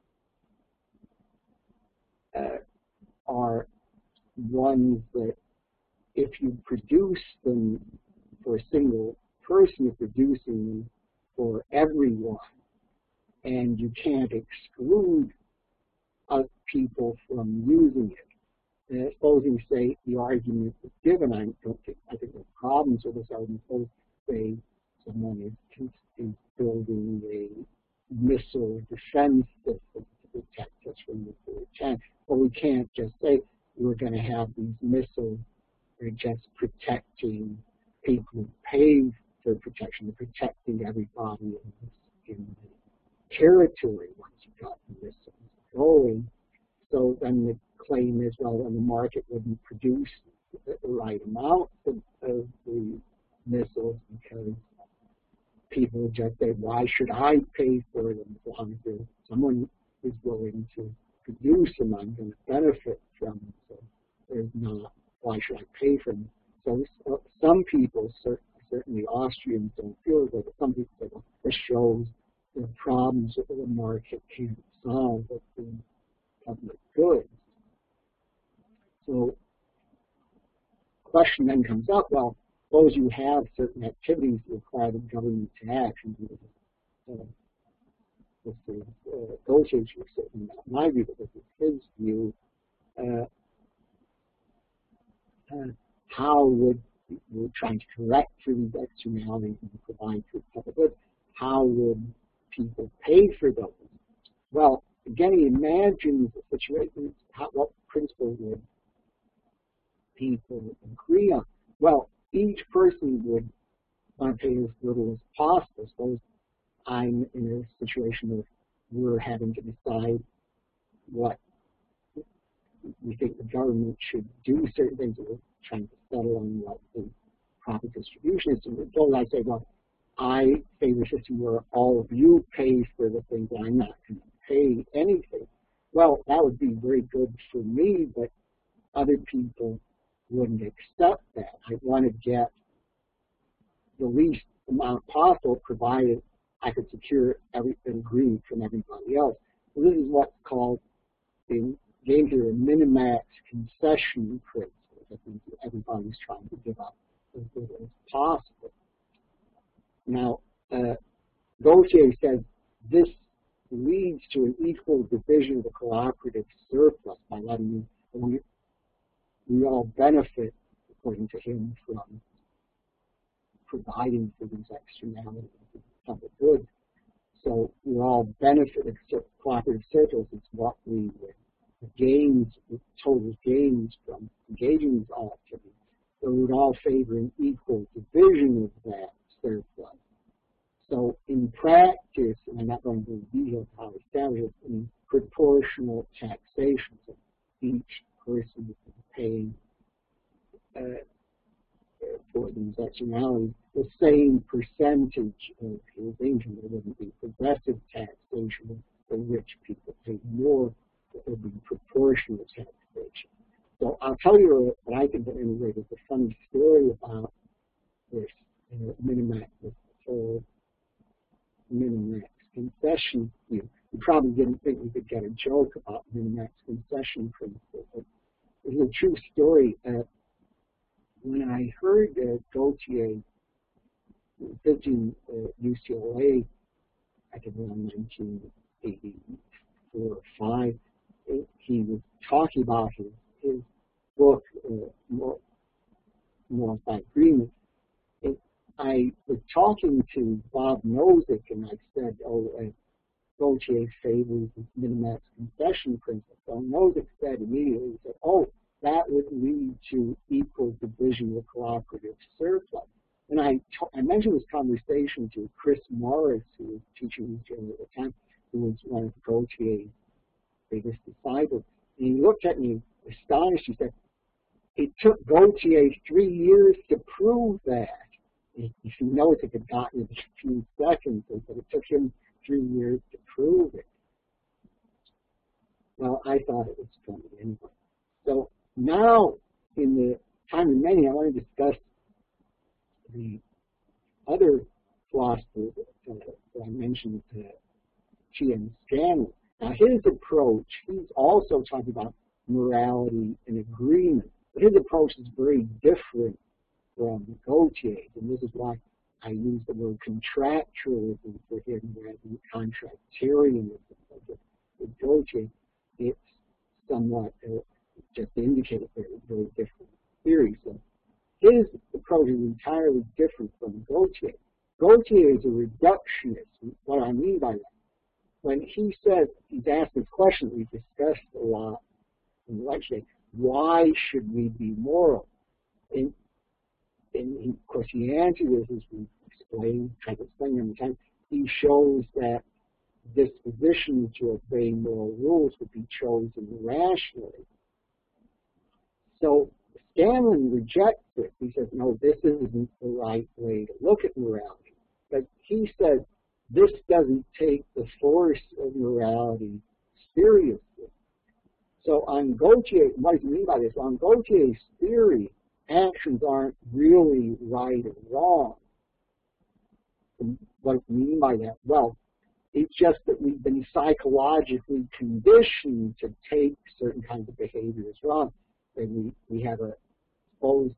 are ones that if you produce them for a single person, you're producing them for everyone, and you can't exclude people from using it. Supposing, say, the argument is given, I think there's problems with this argument. Suppose, say, someone is building a missile defense system to protect us from nuclear attack. But we can't just say we're going to have these missiles. They're just protecting people who pay for protection. They're protecting everybody in the territory once you've got the missiles going. So then the claim is, well, then the market wouldn't produce the right amount of the missiles because people would just say, why should I pay for them as long as someone is willing to produce them? I'm going to benefit from them. So there's not, why should I pay for them? So some people, certainly Austrians, don't feel that, but some people say, well, this shows the problems that the market can't solve with the public goods. So the question then comes up, well, suppose you have certain activities that require the government to act. This is Gaucher's view, certainly not my view, but this is his view. How would, we're trying to correct for these externalities and provide for public goods, how would people pay for those? Well, again, he imagines a situation, what principle would people agree on? Well, each person would want to pay as little as possible. Suppose I'm in a situation where we're having to decide what we think the government should do, certain things that we're trying to settle on what the proper distribution is. So I say, well, I favor a system where all of you pay for the things that I'm not going to pay anything. Well, that would be very good for me, but other people wouldn't accept that. I want to get the least amount possible, provided I could secure everything agreed from everybody else. So this is what's called in game theory a minimax concession principle. That means that everybody's trying to give up as little as possible. Now, Gaucher says this leads to an equal division of the cooperative surplus by letting we all benefit, according to him, from providing for these externalities of public goods. So we all benefit. Cooperative surplus is what we gains, total gains from engaging in these all activities. So we would all favor an equal division of that surplus. So in practice, and I'm not going to go into detail how to establish it, in proportional taxation, so each person is paying for these externalities the same percentage of his income. There wouldn't be progressive taxation. The rich people pay more. There would be proportional taxation. So I'll tell you what I think, at any rate, is a funny story about this minimax, this whole minimax concession view. You probably didn't think we could get a joke about minimax concession principle, but it's a true story. When I heard Gautier visiting UCLA, I think around 1984 or 5, he was talking about his book, More by Agreement. I was talking to Bob Nozick, and I said, Gautier favors this min-max concession principle. And Nozick said immediately, he said, oh, that would lead to equal division of cooperative surplus. And I mentioned this conversation to Chris Morris, who was teaching me at the time, who was one of Gautier's biggest disciples. And he looked at me astonished. He said, it took Gautier 3 years to prove that. If you notice, it had gotten it in a few seconds, but it took him 3 years to prove it. Well, I thought it was funny anyway. So now, in the time remaining, I want to discuss the other philosopher that I mentioned, T.M. Scanlon. Now, his approach, he's also talking about morality and agreement, but his approach is very different from Gautier's, and this is why I use the word contractualism for him rather than contractarianism. With Gautier, it's somewhat just to indicate they're very different theories. So his approach is entirely different from Gautier. Gautier is a reductionist. What I mean by that, when he says, he's asked this question we discussed a lot in the lecture, why should we be moral? And of course, the answer is, as we tried to explain every time, he shows that disposition to obey moral rules would be chosen rationally. So Scanlon rejects it. He says, no, this isn't the right way to look at morality. But he says, this doesn't take the force of morality seriously. So on Gautier, what does he mean by this? On Gautier's theory, actions aren't really right or wrong. And what do you mean by that? Well, it's just that we've been psychologically conditioned to take certain kinds of behavior as wrong. And we have a, suppose,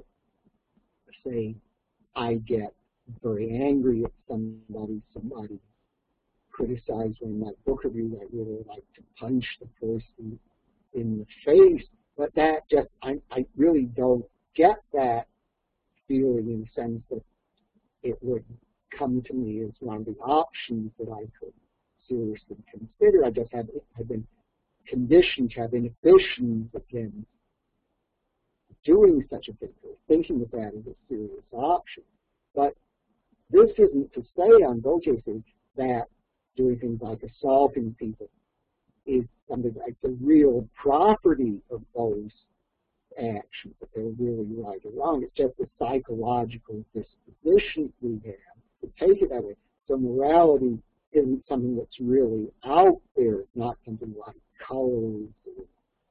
say, I get very angry at somebody criticized one of my book reviews. I really like to punch the person in the face, but that just, I really don't get that feeling in the sense that it would come to me as one of the options that I could seriously consider. I've been conditioned to have inhibitions against doing such a thing, or thinking of that as a serious option. But this isn't to say on Gautier's side that doing things like assaulting people is something like the real property of those actions, that they're really right or wrong. It's just a psychological disposition we have to take it that way. So morality isn't something that's really out there. It's not something like colors or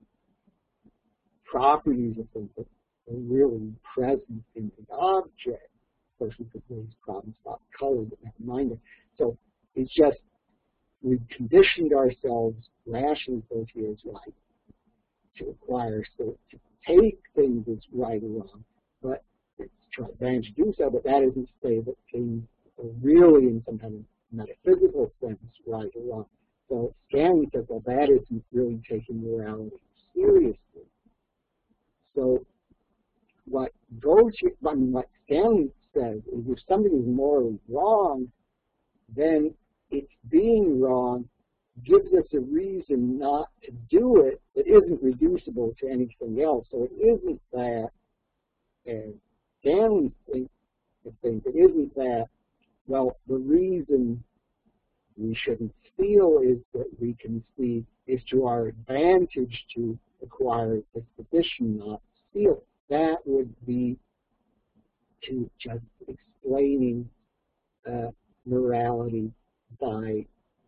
properties of things that are really present in the object. Of course, we could raise problems about color, but never mind it. So it's just we've conditioned ourselves rationally, Gautier is right, to acquire, so to take things as right or wrong, but it's to our advantage to do so, but that isn't to say that things are really in some kind of metaphysical sense right or wrong. So Scanlon says, well, that isn't really taking morality seriously. So what Scanlon says is if something is morally wrong, then its being wrong gives us a reason not to do it that isn't reducible to anything else. So it isn't that, as Scanlon thinks, it isn't that, well, the reason we shouldn't steal is that we can see is to our advantage to acquire this position, not steal. That would be to just explaining morality by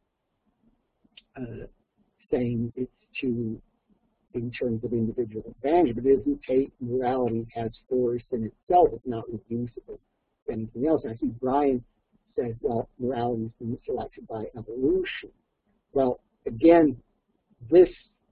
saying it's in terms of individual advantage, but it doesn't take morality as force in itself. It's not reducible to anything else. And I see Brian says, well, morality has been selected by evolution. Well, again, this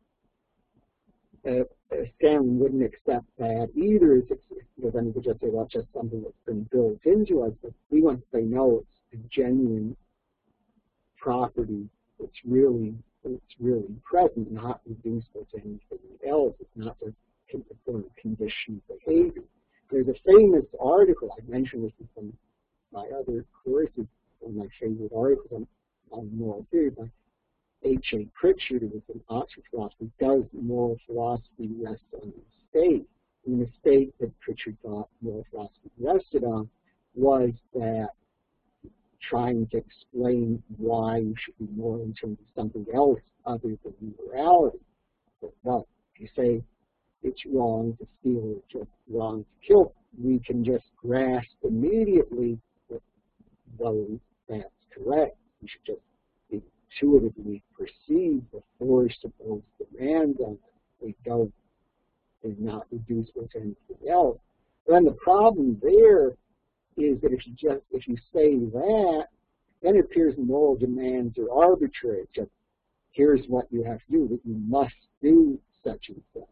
Scanlon wouldn't accept that either. Then he would just say, well, it's just something that's been built into us. But we want to say, no, it's a genuine property. It's really present, not reducible to anything else. It's not just conditioned behavior. There's a famous article, I mentioned this in some of my other courses, one of my favorite articles on moral theory by H.A. Pritchard, who was an Oxford philosopher. Does moral philosophy rest on the state? And the mistake that Pritchard thought moral philosophy rested on was that trying to explain why you should be moral in terms of something else other than morality. But well, if you say it's wrong to steal or it's wrong to kill, we can just grasp immediately that, well, that's correct. We should just intuitively perceive the force of those demands on us. They don't, they're not reducible to anything else. Then the problem there is that if you say that, then it appears moral demands are arbitrary. Just here's what you have to do, that you must do such and such.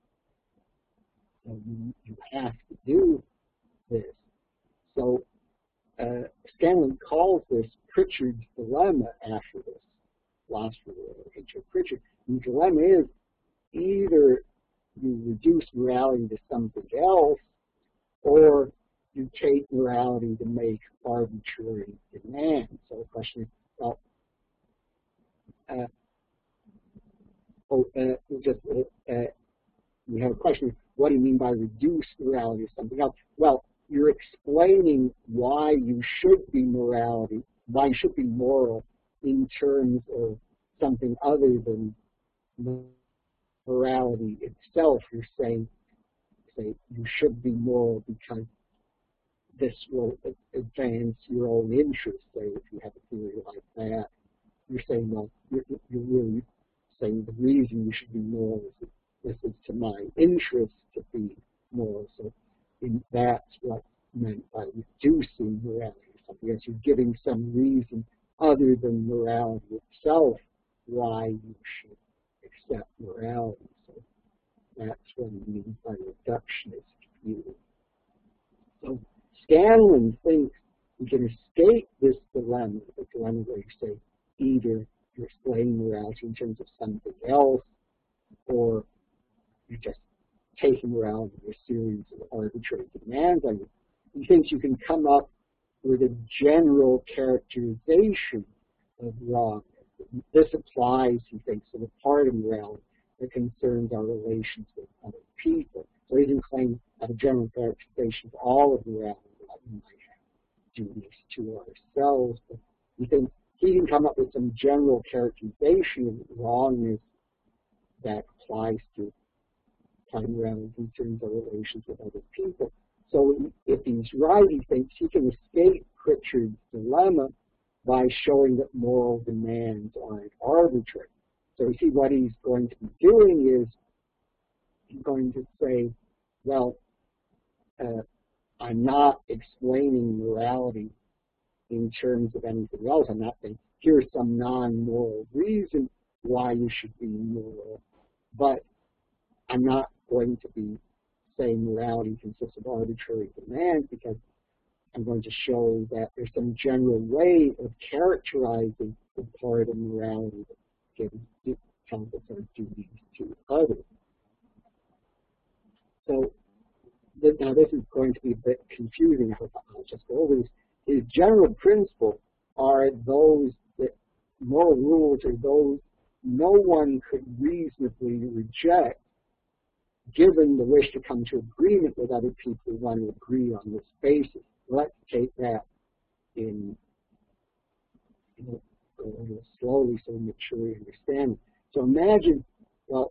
So you have to do this. So Scanlon calls this Pritchard's dilemma after this philosopher, H.A. Pritchard. And the dilemma is either you reduce morality to something else, or you take morality to make arbitrary demands. So the question is, well, we have a question, what do you mean by reduce morality to something else? Well, you're explaining why you should be moral in terms of something other than morality itself. You're saying, you should be moral because this will advance your own interests. Say, if you have a theory like that, you're saying, well, you're really saying the reason you should be moral is that this is to my interest to be moral. So that's what's meant by reducing morality or something else. You're giving some reason other than morality itself why you should accept morality. So that's what it means by reductionist view. So Scanlon thinks you can escape this dilemma, the dilemma where you say either you're explaining morality in terms of something else, or you're just taking morality in a series of arbitrary demands on you. He thinks you can come up with a general characterization of wrongness. This applies, he thinks, to the part of morality that concerns our relations with other people. So he doesn't claim to have a general characterization of all of morality, like we might have duties to ourselves, but he thinks he can come up with some general characterization of wrongness that applies to morality and concerns our relations with other people. So if he's right, he thinks he can escape Pritchard's dilemma by showing that moral demands aren't arbitrary. So you see, what he's going to be doing is he's going to say, well, I'm not explaining morality in terms of anything else. I'm not saying here's some non-moral reason why you should be moral, but I'm not going to be saying morality consists of arbitrary demands, because I'm going to show that there's some general way of characterizing the part of morality that tells us our duties to others. So now this is going to be a bit confusing. I hope I'll just go over this. His general principle are those that moral rules are those no one could reasonably reject, given the wish to come to agreement with other people who want to agree on this basis. Let's take that in a little slowly so we make sure we understand. So imagine, well,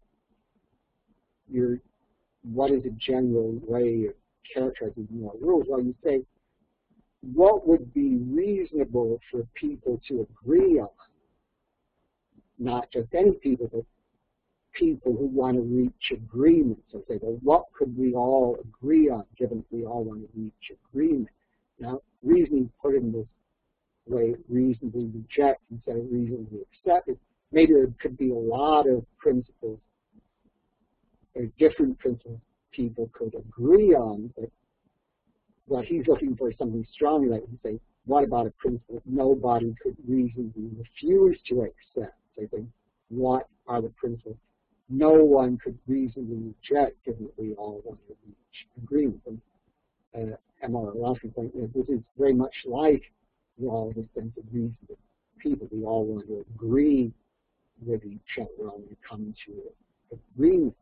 what is a general way of characterizing moral rules? Well, you say, what would be reasonable for people to agree on? Not just any people, but people who want to reach agreement. So say, well, what could we all agree on, given that we all want to reach agreement? Now, reasoning put in this way, reasonably reject instead of reasonably accept, maybe there could be a lot of principles, or different principles people could agree on, but what he's looking for is something stronger that would say, what about a principle that nobody could reasonably refuse to accept? They think, what are the principles no one could reasonably reject, given that we all want to reach agreement? And more Alaskan point is this is very much like law in the sense of reasonable people. We all want to agree with each other on to come to agreement.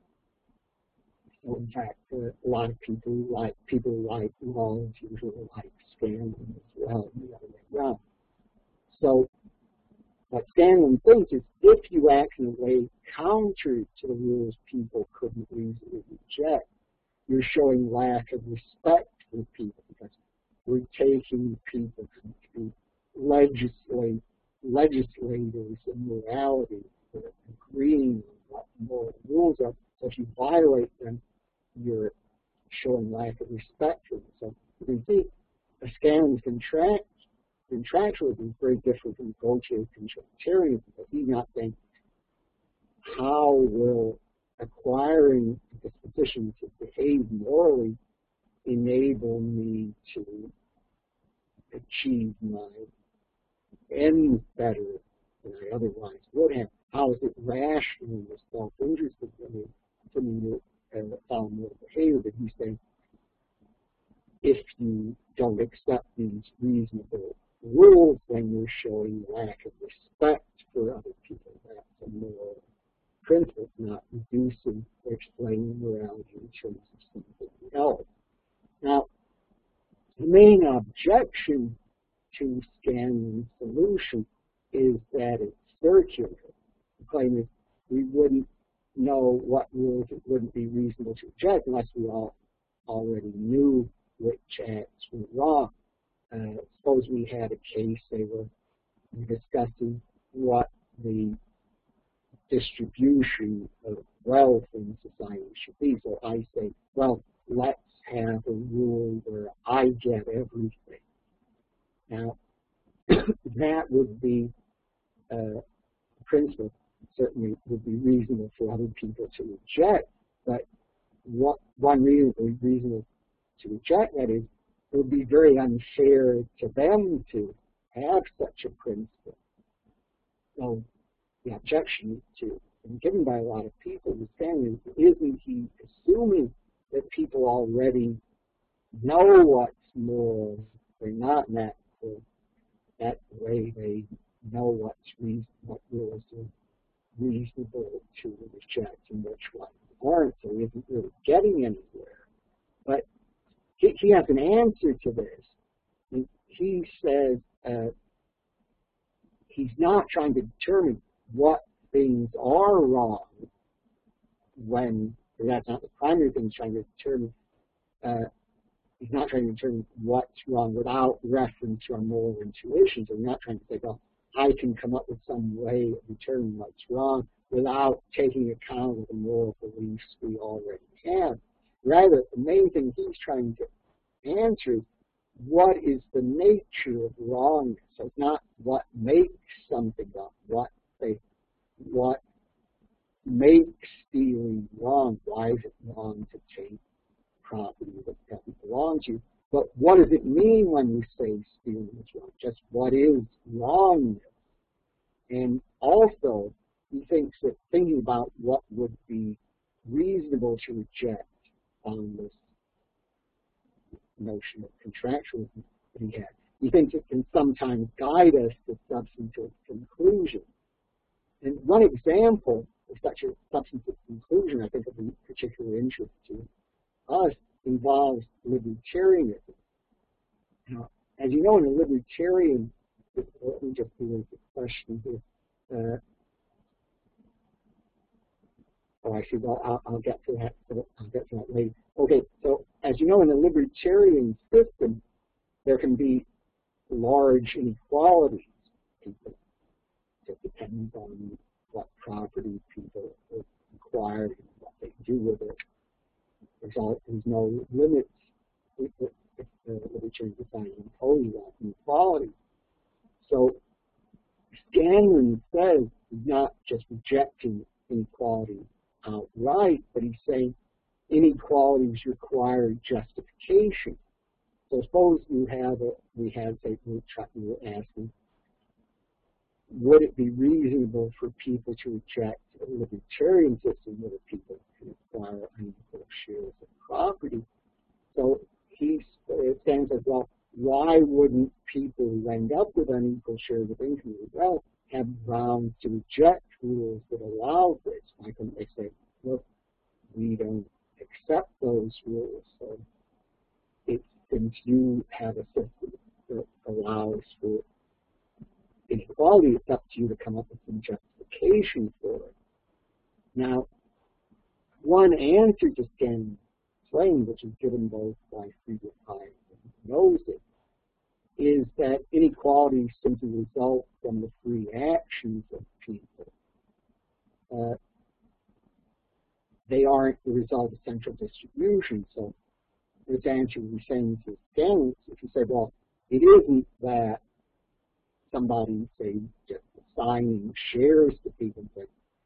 So in fact, a lot of people like laws, usually like Scanlon as well, and the other way around. So what Scanlon thinks is if you act in a way counter to the rules people couldn't reasonably reject, you're showing lack of respect for people because we're taking people to be legislators in morality, agreeing on what moral rules are. So if you violate them, you're showing lack of respect for them. So you see, a Scanlon's contractual is very different from Gautier's contractarian because he's not saying how will acquiring the disposition to behave morally enable me to achieve my ends better than I otherwise would have. How is it rational or self-interested for me to follow moral behavior? But he's saying if you don't accept these reasonable rules, then you're showing lack of respect for other people. That's a moral principle, not reducing or explaining morality in terms of something else. Now, the main objection to Scanlon's solution is that it's circular. The claim is we wouldn't know what rules it wouldn't be reasonable to reject unless we all already knew which acts were wrong. Suppose we had a case, they were discussing what the distribution of wealth in society should be. So I say, well, let's have a rule where I get everything. Now, that would be a principle, certainly would be reasonable for other people to reject, but one reason it would be reasonable to reject that is it would be very unfair to them to have such a principle. So the objection to and given by a lot of people is saying, isn't he assuming that people already know what's moral or not, and that way they know what rules are reasonable to reject and which ones aren't, so he isn't really getting anywhere. But he has an answer to this. He says he's not trying to determine what things are wrong when that's not the primary thing he's trying to determine. He's not trying to determine what's wrong without reference to our moral intuition. So he's not trying to say, well, I can come up with some way of determining what's wrong without taking account of the moral beliefs we already have. Rather, the main thing he's trying to answer is what is the nature of wrongness. So it's not what makes something wrong, what makes stealing wrong. Why is it wrong to take property that doesn't belong to you? But what does it mean when you say stealing is wrong? Just what is wrongness? And also, he thinks that thinking about what would be reasonable to reject on this notion of contractualism that he had, he thinks it can sometimes guide us to substantive conclusions. And one example of such a substantive conclusion I think of particular interest to us involves libertarianism. Now, as you know, in a libertarian, let me just do a question here. I see. Well, I'll get to that. I'll get to that later. Okay. So, as you know, in a libertarian system, there can be large inequalities. It depends on what property people acquire and what they do with it. There's no limits if the libertarian society imposes that inequality. So Scanlon says he's not just rejecting inequality outright, but he's saying inequalities require justification. So suppose we were asking, would it be reasonable for people to reject a libertarian system where people can acquire unequal shares of property? So he it stands as, well, why wouldn't people who end up with unequal shares of income well have grounds to reject rules that allow this? Why couldn't they say, look, we don't accept those rules, so since you have a system that allows for inequality, it's up to you to come up with some justification for it. Now, one answer to Scanlon's claim, which is given both by Friedrich Hayek and Nozick, is that inequality simply results from the free actions of people. They aren't the result of central distribution. So this answer we're saying to Scanlon, if you say, well, it isn't that somebody, say, just assigning shares to people, but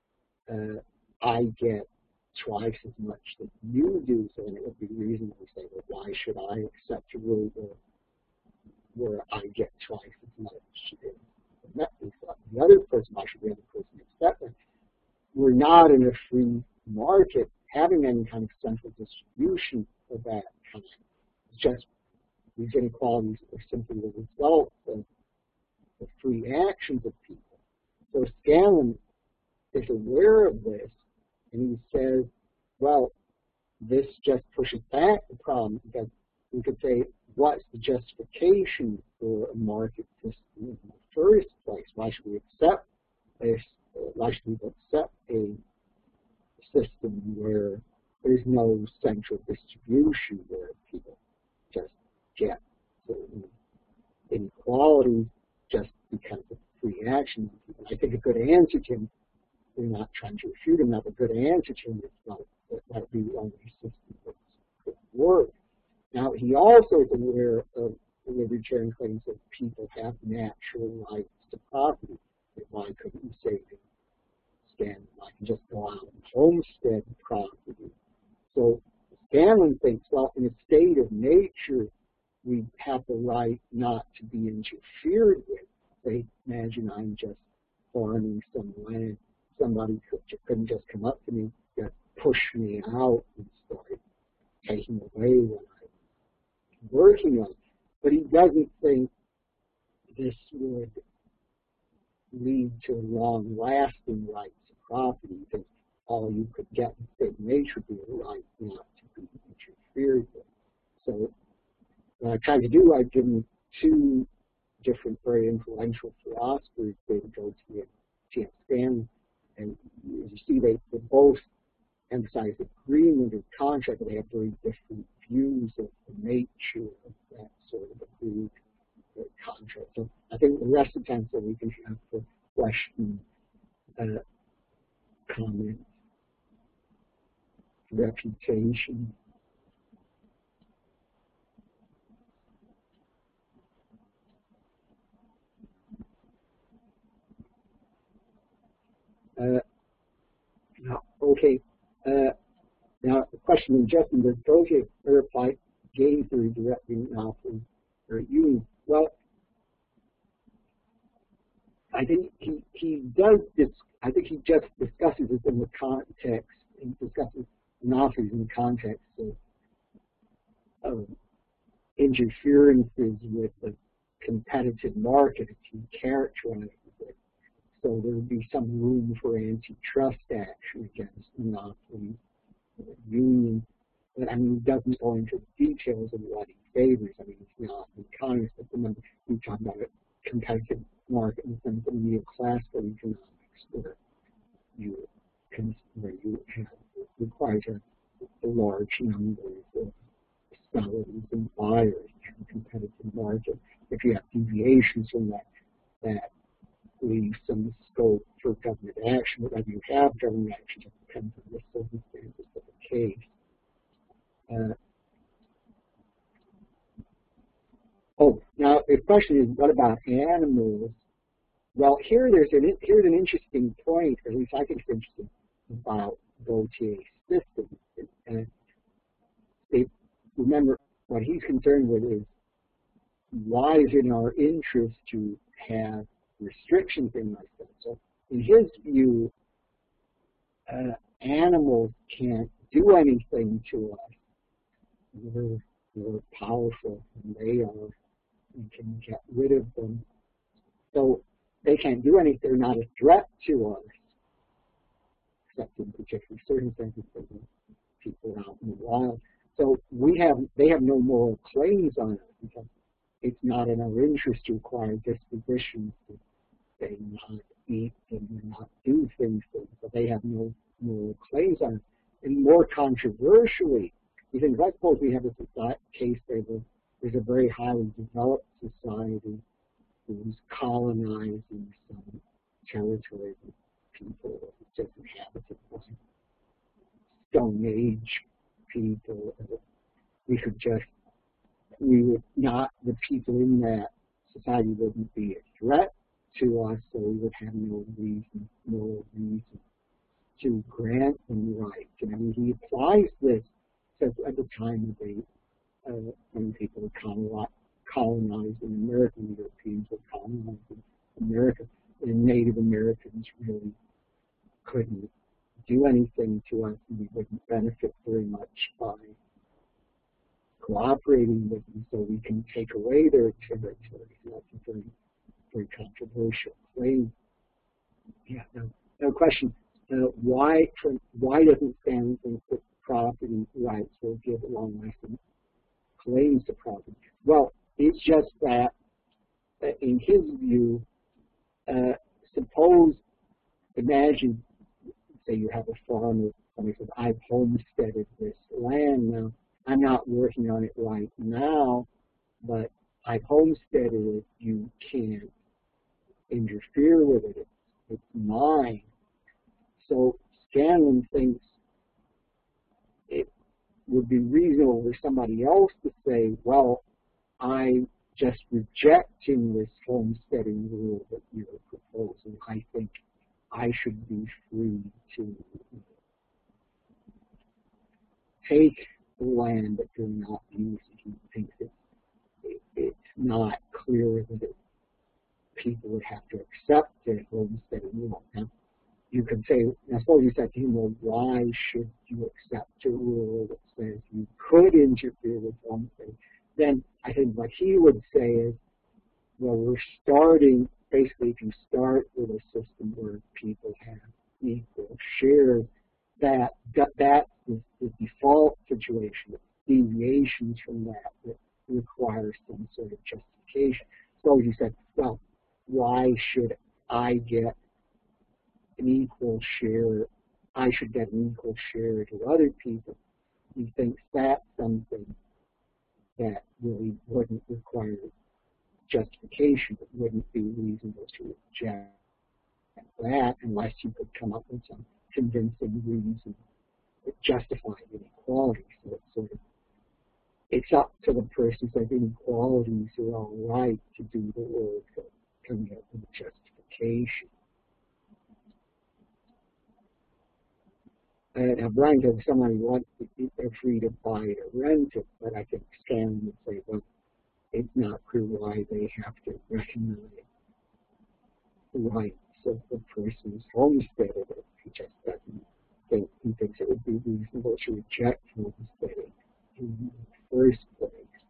I get twice as much that you do, so then it would be reasonable to say, well, why should I accept a rule where I get twice as much as the other person? Why should the other person accept it? We're not in a free market having any kind of central distribution of that kind. It's just these inequalities are simply the result of the free actions of people. So Scanlon is aware of this, and he says, well, this just pushes back the problem, because we could say, what's the justification for a market system in the first place? Why should we accept this? Why should we accept a system where there's no central distribution, where people just get certain inequality just because of free action? I think a good answer to him, we're not trying to refute him, not a good answer to him is not that would be the only system that could work. Now, he also is aware of the libertarian claims that people have natural rights to property. Why couldn't you say to Scanlon, I can just go out and homestead property? So Scanlon thinks, well, in a state of nature, we have the right not to be interfered with. Say, imagine I'm just farming some land. Somebody couldn't just come up to me, just push me out and start taking away what I'm working on. But he doesn't think this would lead to long-lasting rights of property, because all you could get in state of nature would be a right not to be interfered with. So what I tried to do, I've given two different, very influential philosophers, David Gautier and T.S. Scanlon, and as you see, they both emphasize agreement and contract, but they have very different views of the nature of that sort of agreement contract. So I think the rest of the time, so we can have for questions, comments, reputation. Okay. Now, the question in Justin, does Gautier clarify game theory directly now for you? Well, I think he does this. I think he just discusses it in the context, and discusses monopolies in the context of interferences with the competitive market, if he characterizes it. So there would be some room for antitrust action against monopolies, union. But I mean, he doesn't go into the details of what he favors. I mean, he's not an economist, but remember, we talk about a competitive market in the sense of neoclassical economics, where you have require a large number of sellers and buyers in a competitive market. If you have deviations from that, that leaves some scope for government action. But whether you have government action, it depends on the circumstances of the case. Now the question is, what about animals? Well, here's an interesting point, or at least I think it's interesting, about Gautier's system. Remember, what he's concerned with is, why is it in our interest to have restrictions in our system? So in his view, animals can't do anything to us. more powerful than they are and can get rid of them. So they can't do anything. They're not a threat to us, except in particular circumstances, for people out in the wild. So they have no moral claims on us because it's not in our interest to require dispositions to say not eat and not do things. So they have no moral claims on us. And more controversially, because I suppose we have a case where there's a very highly developed society who's colonizing some territory with people just inhabited by Stone Age people. We would not, the people in that society wouldn't be a threat to us, so we would have no reason to grant them rights. And I mean, he applies this at the time of when people were colonizing America, Europeans were colonizing America, and Native Americans really couldn't do anything to us, and we wouldn't benefit very much by cooperating with them, so we can take away their territory. That's a very, very controversial claim. Yeah, no question. Why doesn't Stanley think that property rights will give long-lasting claims to property? Well, it's just that, in his view, imagine, say you have a farmer, somebody says, I've homesteaded this land now. I'm not working on it right now, but I've homesteaded it. You can't interfere with it. It's mine. So Scanlon thinks it would be reasonable for somebody else to say, well, I'm just rejecting this homesteading rule that you're proposing. I think I should be free to take the land that you're not using. He thinks it's not clear that people would have to accept the homesteading rule. Now, you can say, I suppose you said to him, well, why should you accept a rule that says you could interfere with homesteading? Then I think what he would say is, well, we're starting, basically if you start with a system where people have equal shares, that is the default situation. Deviations from that require some sort of justification. So you said, well, why should I get an equal share? I should get an equal share to other people. He thinks that's something that really wouldn't require justification. It wouldn't be reasonable to reject that unless you could come up with some convincing reason that justified inequality. So it's up to the person who says inequalities are all right to do the work of coming up with justification. Now, Brian says somebody wants to keep their free to buy it or rent it, but I think Scanlon would say, well, it's not clear why they have to recognize the rights of the person who's homesteaded it. He just doesn't think, he thinks it would be reasonable to reject homesteading in the first place.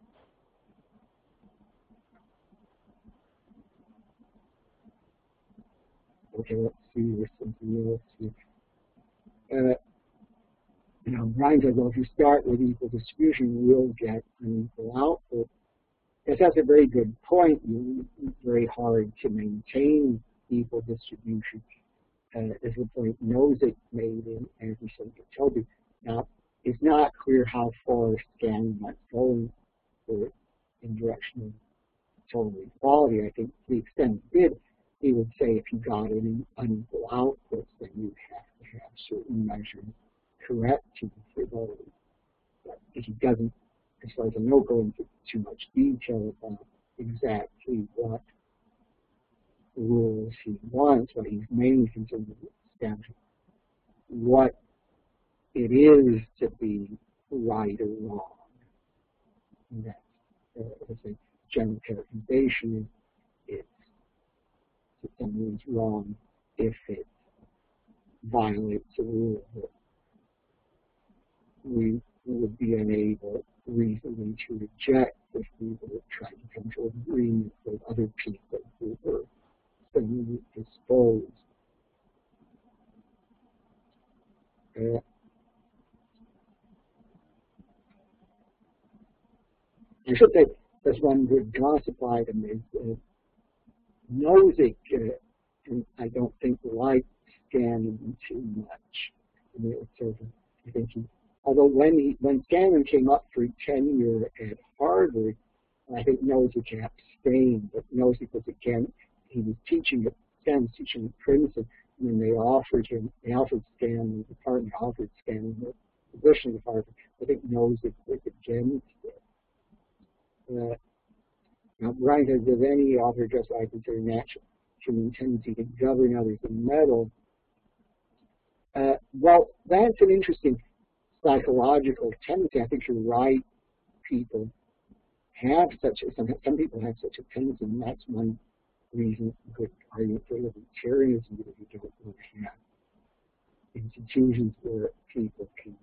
Okay, let's see, there's something else here. Brian says, well, if you start with equal distribution, you'll get an equal output. Yes, that's a very good point. It's very hard to maintain equal distribution. As the point Nozick made in Anderson and Toby. Now, it's not clear how far Scanlon might go in direction of total equality. I think to the extent he did, he would say if you got any unequal outputs, then you'd have to have certain measures corrected for those. But he doesn't, as far as I know, go into too much detail about exactly what rules he wants. What he's mainly concerned with establishing what it is to be right or wrong. And that's, as a general characterization, it's that something is wrong if it violates a rule that we would be unable reasonably to reject if we were trying to come to agreement with other people who were similarly disposed. I should say, as one good gossip item is Nozick, and I don't think liked Scanlon too much. I mean, it's sort of, I think although when Scanlon came up for tenure at Harvard, I think Nozick abstained, but Nozick was again, he was teaching Scanlon was teaching at Princeton, and then they offered Scanlon, the department offered Scanlon the position at Harvard. I think Nozick was against it. Now, Brian says, does any author justify considering natural human tendency to govern others and meddle? Well, that's an interesting psychological tendency. I think you're right. People have such some people have such a tendency, and that's one reason good argument for libertarianism, because you don't want to have institutions where people can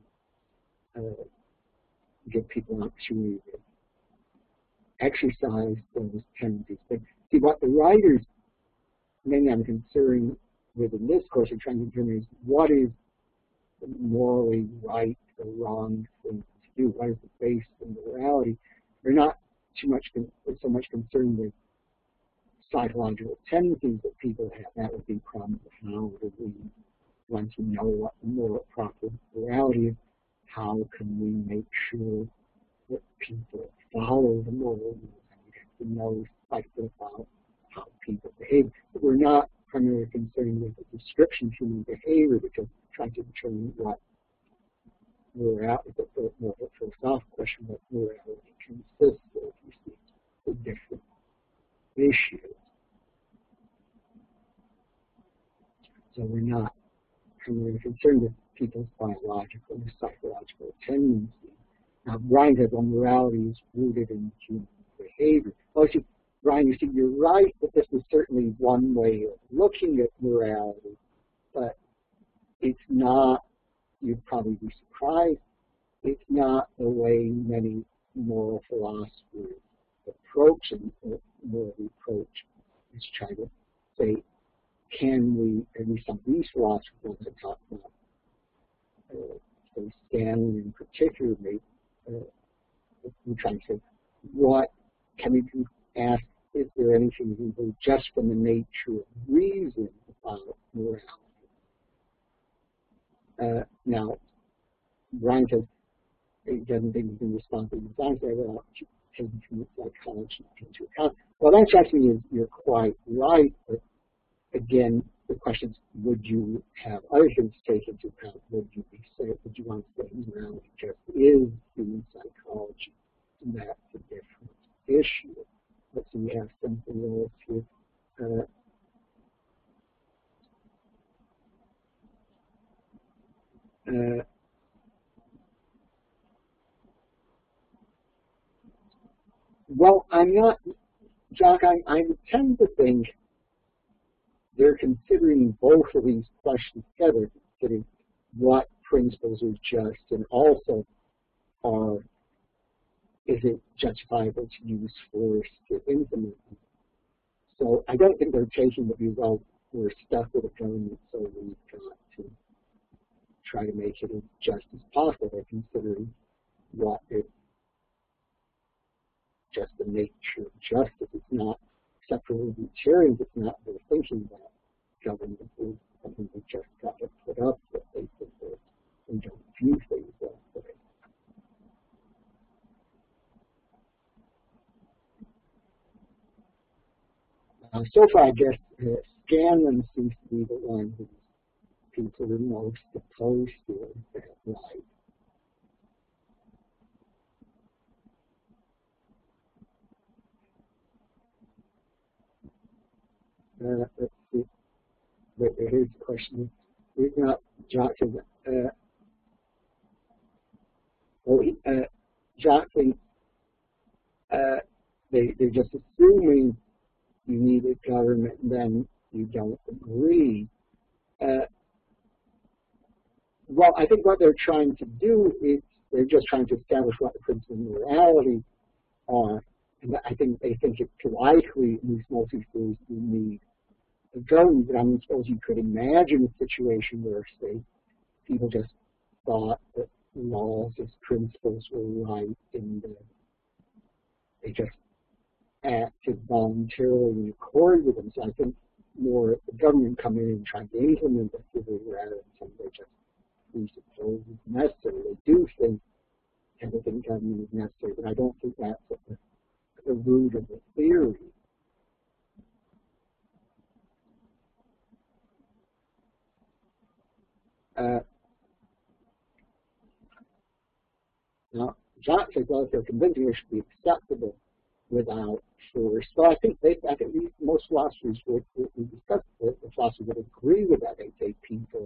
give people an opportunity to exercise those tendencies. But see, what the writers, mainly I'm concerned with in this course, are trying to determine is what is the morally right or wrong thing to do. What is the base of morality? They're not so much concerned with psychological tendencies that people have. That would be probably how do we, once we know what the moral proper morality is, how can we make sure that people follow the moral rules, and we have to know something about how people behave. But we're not primarily concerned with the description of human behavior, because we're trying to determine what morality, it's a more of a philosophical question, what morality consists of. You see, the different issues. So we're not primarily concerned with people's biological or psychological tendencies. Now, Brian says, well, morality is rooted in human behavior. Well, see, Brian, you see, you're right that this is certainly one way of looking at morality, but it's not, you'd probably be surprised, it's not the way many moral philosophers approach and morally approach. Is try to say, can we, at least some of these philosophers that talk about, so Stanley in particular, we're trying to say, what can we ask, is there anything we do just from the nature of reason about morality? Now, Brian says he doesn't think we can respond to the science without taking human psychology into account. Well, that strikes me as you're quite right, but again, the question is, would you have other things to take into account? Would you want to say morality just is human psychology? And that's a different issue. Let's see, we have something else here. Well, I'm not, Jock, I tend to think they're considering both of these questions together, considering what principles are just, and also is it justifiable to use force to implement them. So I don't think they're taking the view, well, we're stuck with a government, so we've got to try to make it as just as possible. They're considering what is just the nature of justice. It's not, except for libertarians, it's not their thinking that government is something they just got to put up with. They think that they don't view things that way. So far, I guess Scanlon seems to be the one who people are most opposed to in that light. Let's see. Here's the question. We've got Johnson. Johnson, they're just assuming you need a government, and then you don't agree. Well, I think what they're trying to do is They're just trying to establish what the principles of morality are. And I think they think it's likely in these multi-schools you need a government. But I mean, suppose you could imagine a situation where, say, people just thought that laws as principles were right, and they just acted voluntarily in accord with them. So I think more the government come in and try to implement the theory rather than something they just presuppose is necessary. They do think everything government is necessary, but I don't think that's at the root of the theory. Now, Jacques says, well, if they're convincing, it should be acceptable without force. Well, I think most philosophers would discuss the philosophers would agree with that. They say people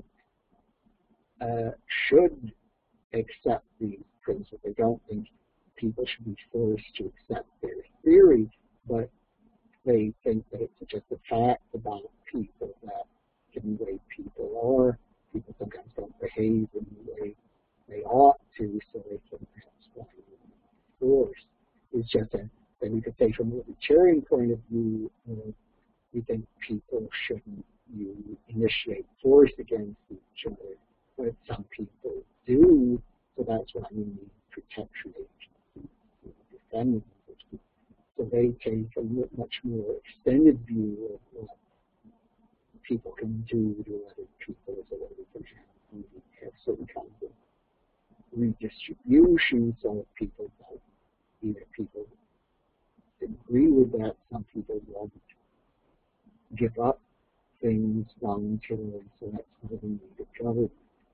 should accept these principles. They don't think people should be forced to accept their theory, but they think that it's just a fact about people that in the way people are, people sometimes don't behave in the way they ought to, so they can perhaps find force. It's just that we could say from a libertarian point of view, we think people shouldn't initiate force against each other, but some people do, so that's what I mean, protection agencies, defending them. So they take a much more extended view of what people can do to other people, so that we can have certain kinds of redistribution, so if people don't, either people agree with that, some people won't give up things voluntarily, so that's why we need a government.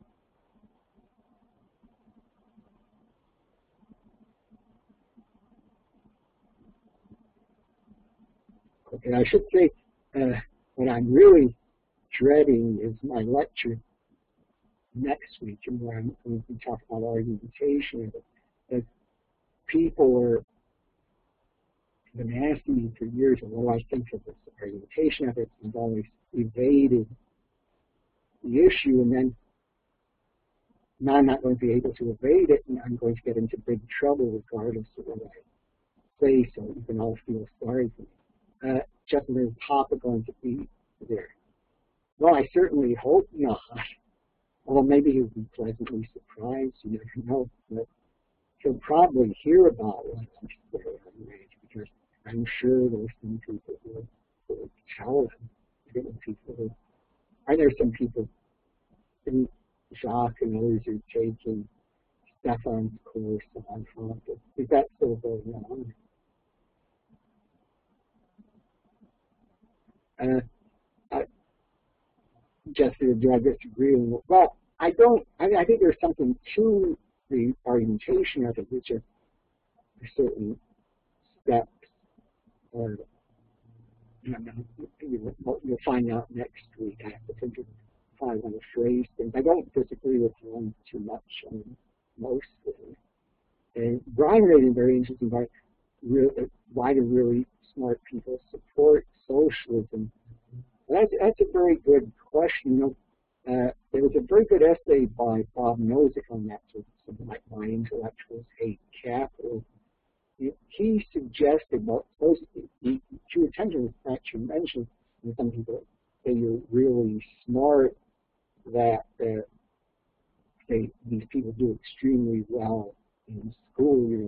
Okay, I should say what I'm really dreading is my lecture next week, and where I'm going to be talking about argumentation. That people have been asking me for years, what do I think of this argumentation of it? I've always evaded the issue, and then now I'm not going to be able to evade it, and I'm going to get into big trouble regardless of what I say, so you can all feel sorry for me. Justin, is Papa going to be there? Well, I certainly hope not. Well, maybe he'll be pleasantly surprised, you never know, but he'll probably hear about what I'm saying, because I'm sure there's some people who will tell him. I don't know people are there some people in Jacques and others who are taking Stefan's course on Francis? Is that still going on? Just do I disagree? Well, I don't. I think there's something to the argumentation of it, which are certain steps, or you'll find out next week. I have to think of how I want to phrase things. I don't disagree with one too much on most things. And Brian raised a very interesting part. Why do really smart people support socialism? That's a very good question. There was a very good essay by Bob Nozick on that, something like Why Intellectuals Hate Capitalism. He suggested, well, he drew attention to the fact you mentioned, and some people say you're really smart, that these people do extremely well in school. You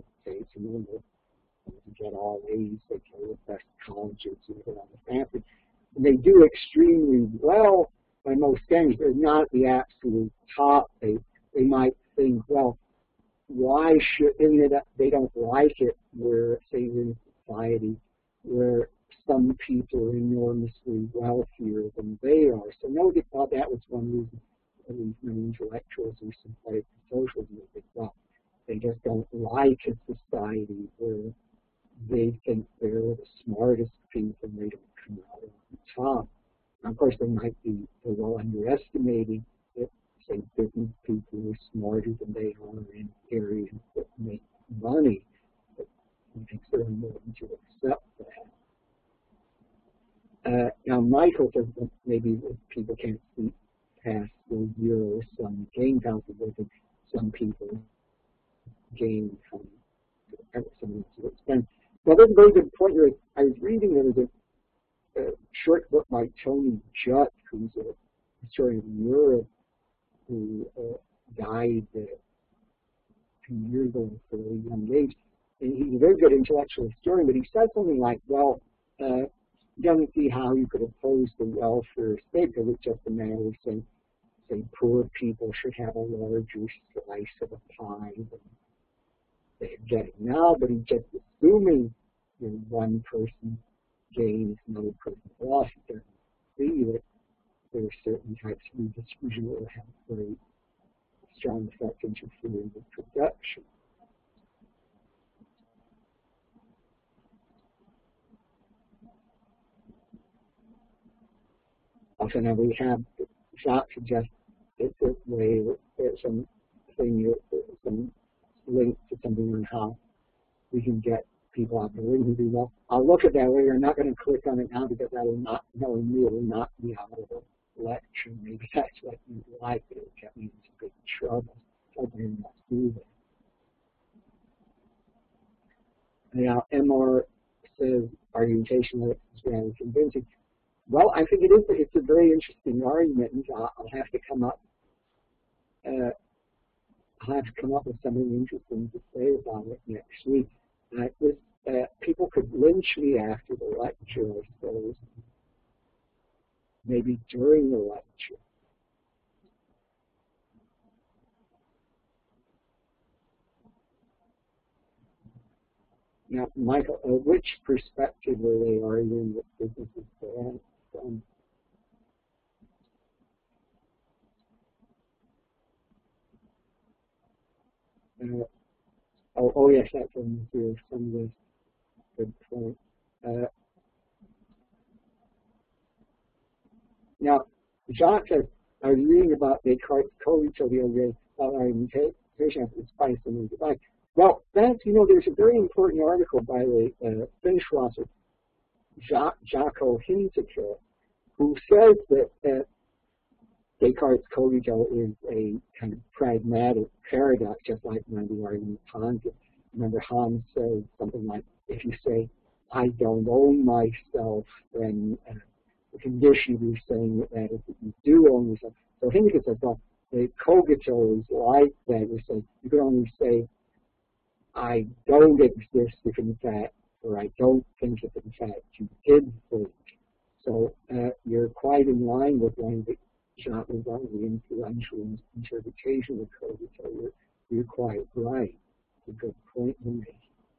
get all A's, they go to the best colleges, on the faculty. And they do extremely well by most standards. They're not at the absolute top. They might think, well, why should they don't like it where, say, in a society where some people are enormously wealthier than they are. So nobody thought that was one reason that these intellectuals who sympathetic to socialism. They think, well, they just don't like a society where they think they're the smartest people and they don't come out on the top. And of course, they might be well underestimating it. Say business people are smarter than they are in areas that make money, but I think they're willing to accept that. Now, Michael says that maybe people can't see past the zero-sum game calculation. Some people gain from someone to expend. Well, that's a very good point. I was reading there was a short book by Tony Judt, who's a historian of Europe, who died 2 years ago at a very young age. And he's a very good intellectual historian, but he said something like, well, he doesn't see how you could oppose the welfare state because it's just a matter of saying, say, poor people should have a larger slice of a pie than they're getting now, but he's just assuming one person gains, another person lost. He doesn't see that there are certain types of redistribution that will have very strong effect interfering with production. Often we have Jacques suggest it's a way, there's some link to something on how we can get people out there who do well. I'll look at that later. I'm not going to click on it now because that will not be out of the lecture. Maybe that's what you like, but it kept me into big trouble. So I didn't do that. Now, MR says argumentation is very convincing. Well, I think it is. It's a very interesting argument, and I'll have to come up. I'll have to come up with something interesting to say about it next week. People could lynch me after the lecture, I suppose. Maybe during the lecture. Now, Michael, which perspective were they arguing that business is bad from? Oh yes, that's from here. Some of this good point. Now, Jacques says, I was reading about Descartes' co-utility argumentation after the spice and the device. Well, that's, there's a very important article by the Finnish philosopher Jaakko Hintikka, who says that Descartes' cogito is a kind of pragmatic paradox, just like when we are in Hans. Remember, Hans says something like, if you say, I don't own myself, then the condition you're saying that is that you do own yourself. So Hintikka says, well, the cogito is like that. You're saying, you can only say, I don't exist if in fact, or I don't think if in fact you did think. So you're quite in line with one that Jacques was on the influential interpretation of cogito. You're quite right. It's a good point to make.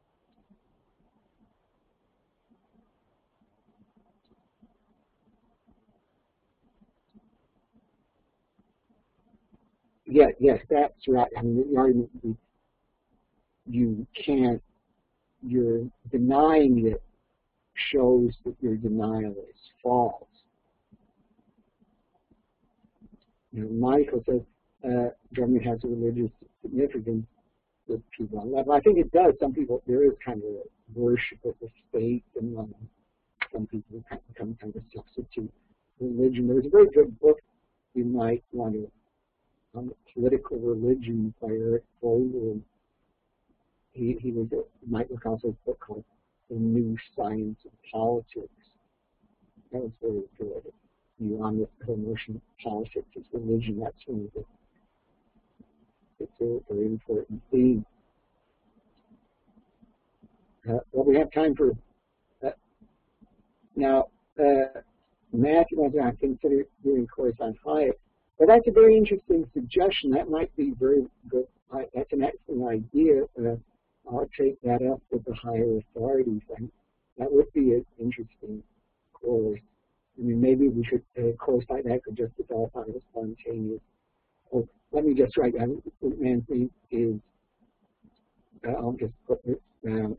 Yes, that's right. I mean, the argument you can't, you're denying it shows that your denial is false. Michael says government has a religious significance with people on level. I think it does. Some people, there is kind of a worship of the state, and some people become kind of substitute religion. There's a very good book you might want to, on political religion by Eric Vogel. He was, you might look also a book called The New Science of Politics. That was very good. You on this whole notion of politics as religion, that's one of the, it's a very important theme. Well, we have time for now. Matthew wants to consider doing a course on Hayek. But that's a very interesting suggestion. That might be very good. That's an excellent idea. I'll take that up with the higher authorities. And that would be an interesting course. I mean, maybe we should, a course like that could just develop out of a spontaneous. Oh, let me just write down. Man's name is, I'll just put this down.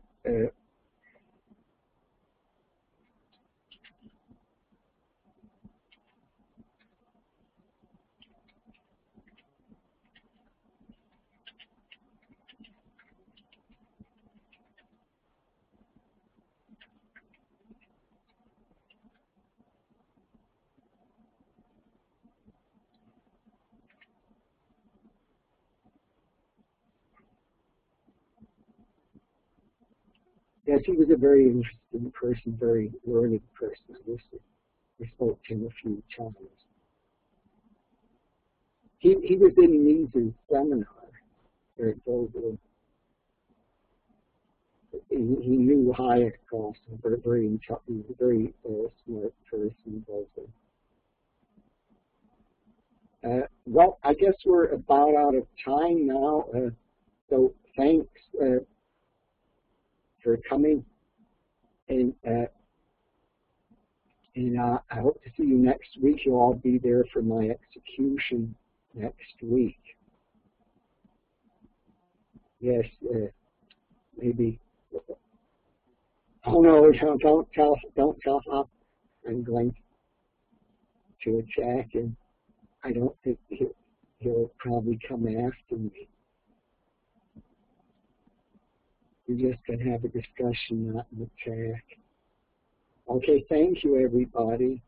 Yes, he was a very interesting person, very learned person. I spoke to him a few times. He was in Mises' seminar here at Goldblum. He knew Hayek also, he was a very smart person also. Well, I guess we're about out of time now, so thanks for coming, and I hope to see you next week. You'll all be there for my execution next week. Yes, maybe. Oh no! Don't tell Hop. I'm going to attack him. I don't think he'll probably come after me. We're just going to have a discussion, not an attack. Okay, thank you, everybody.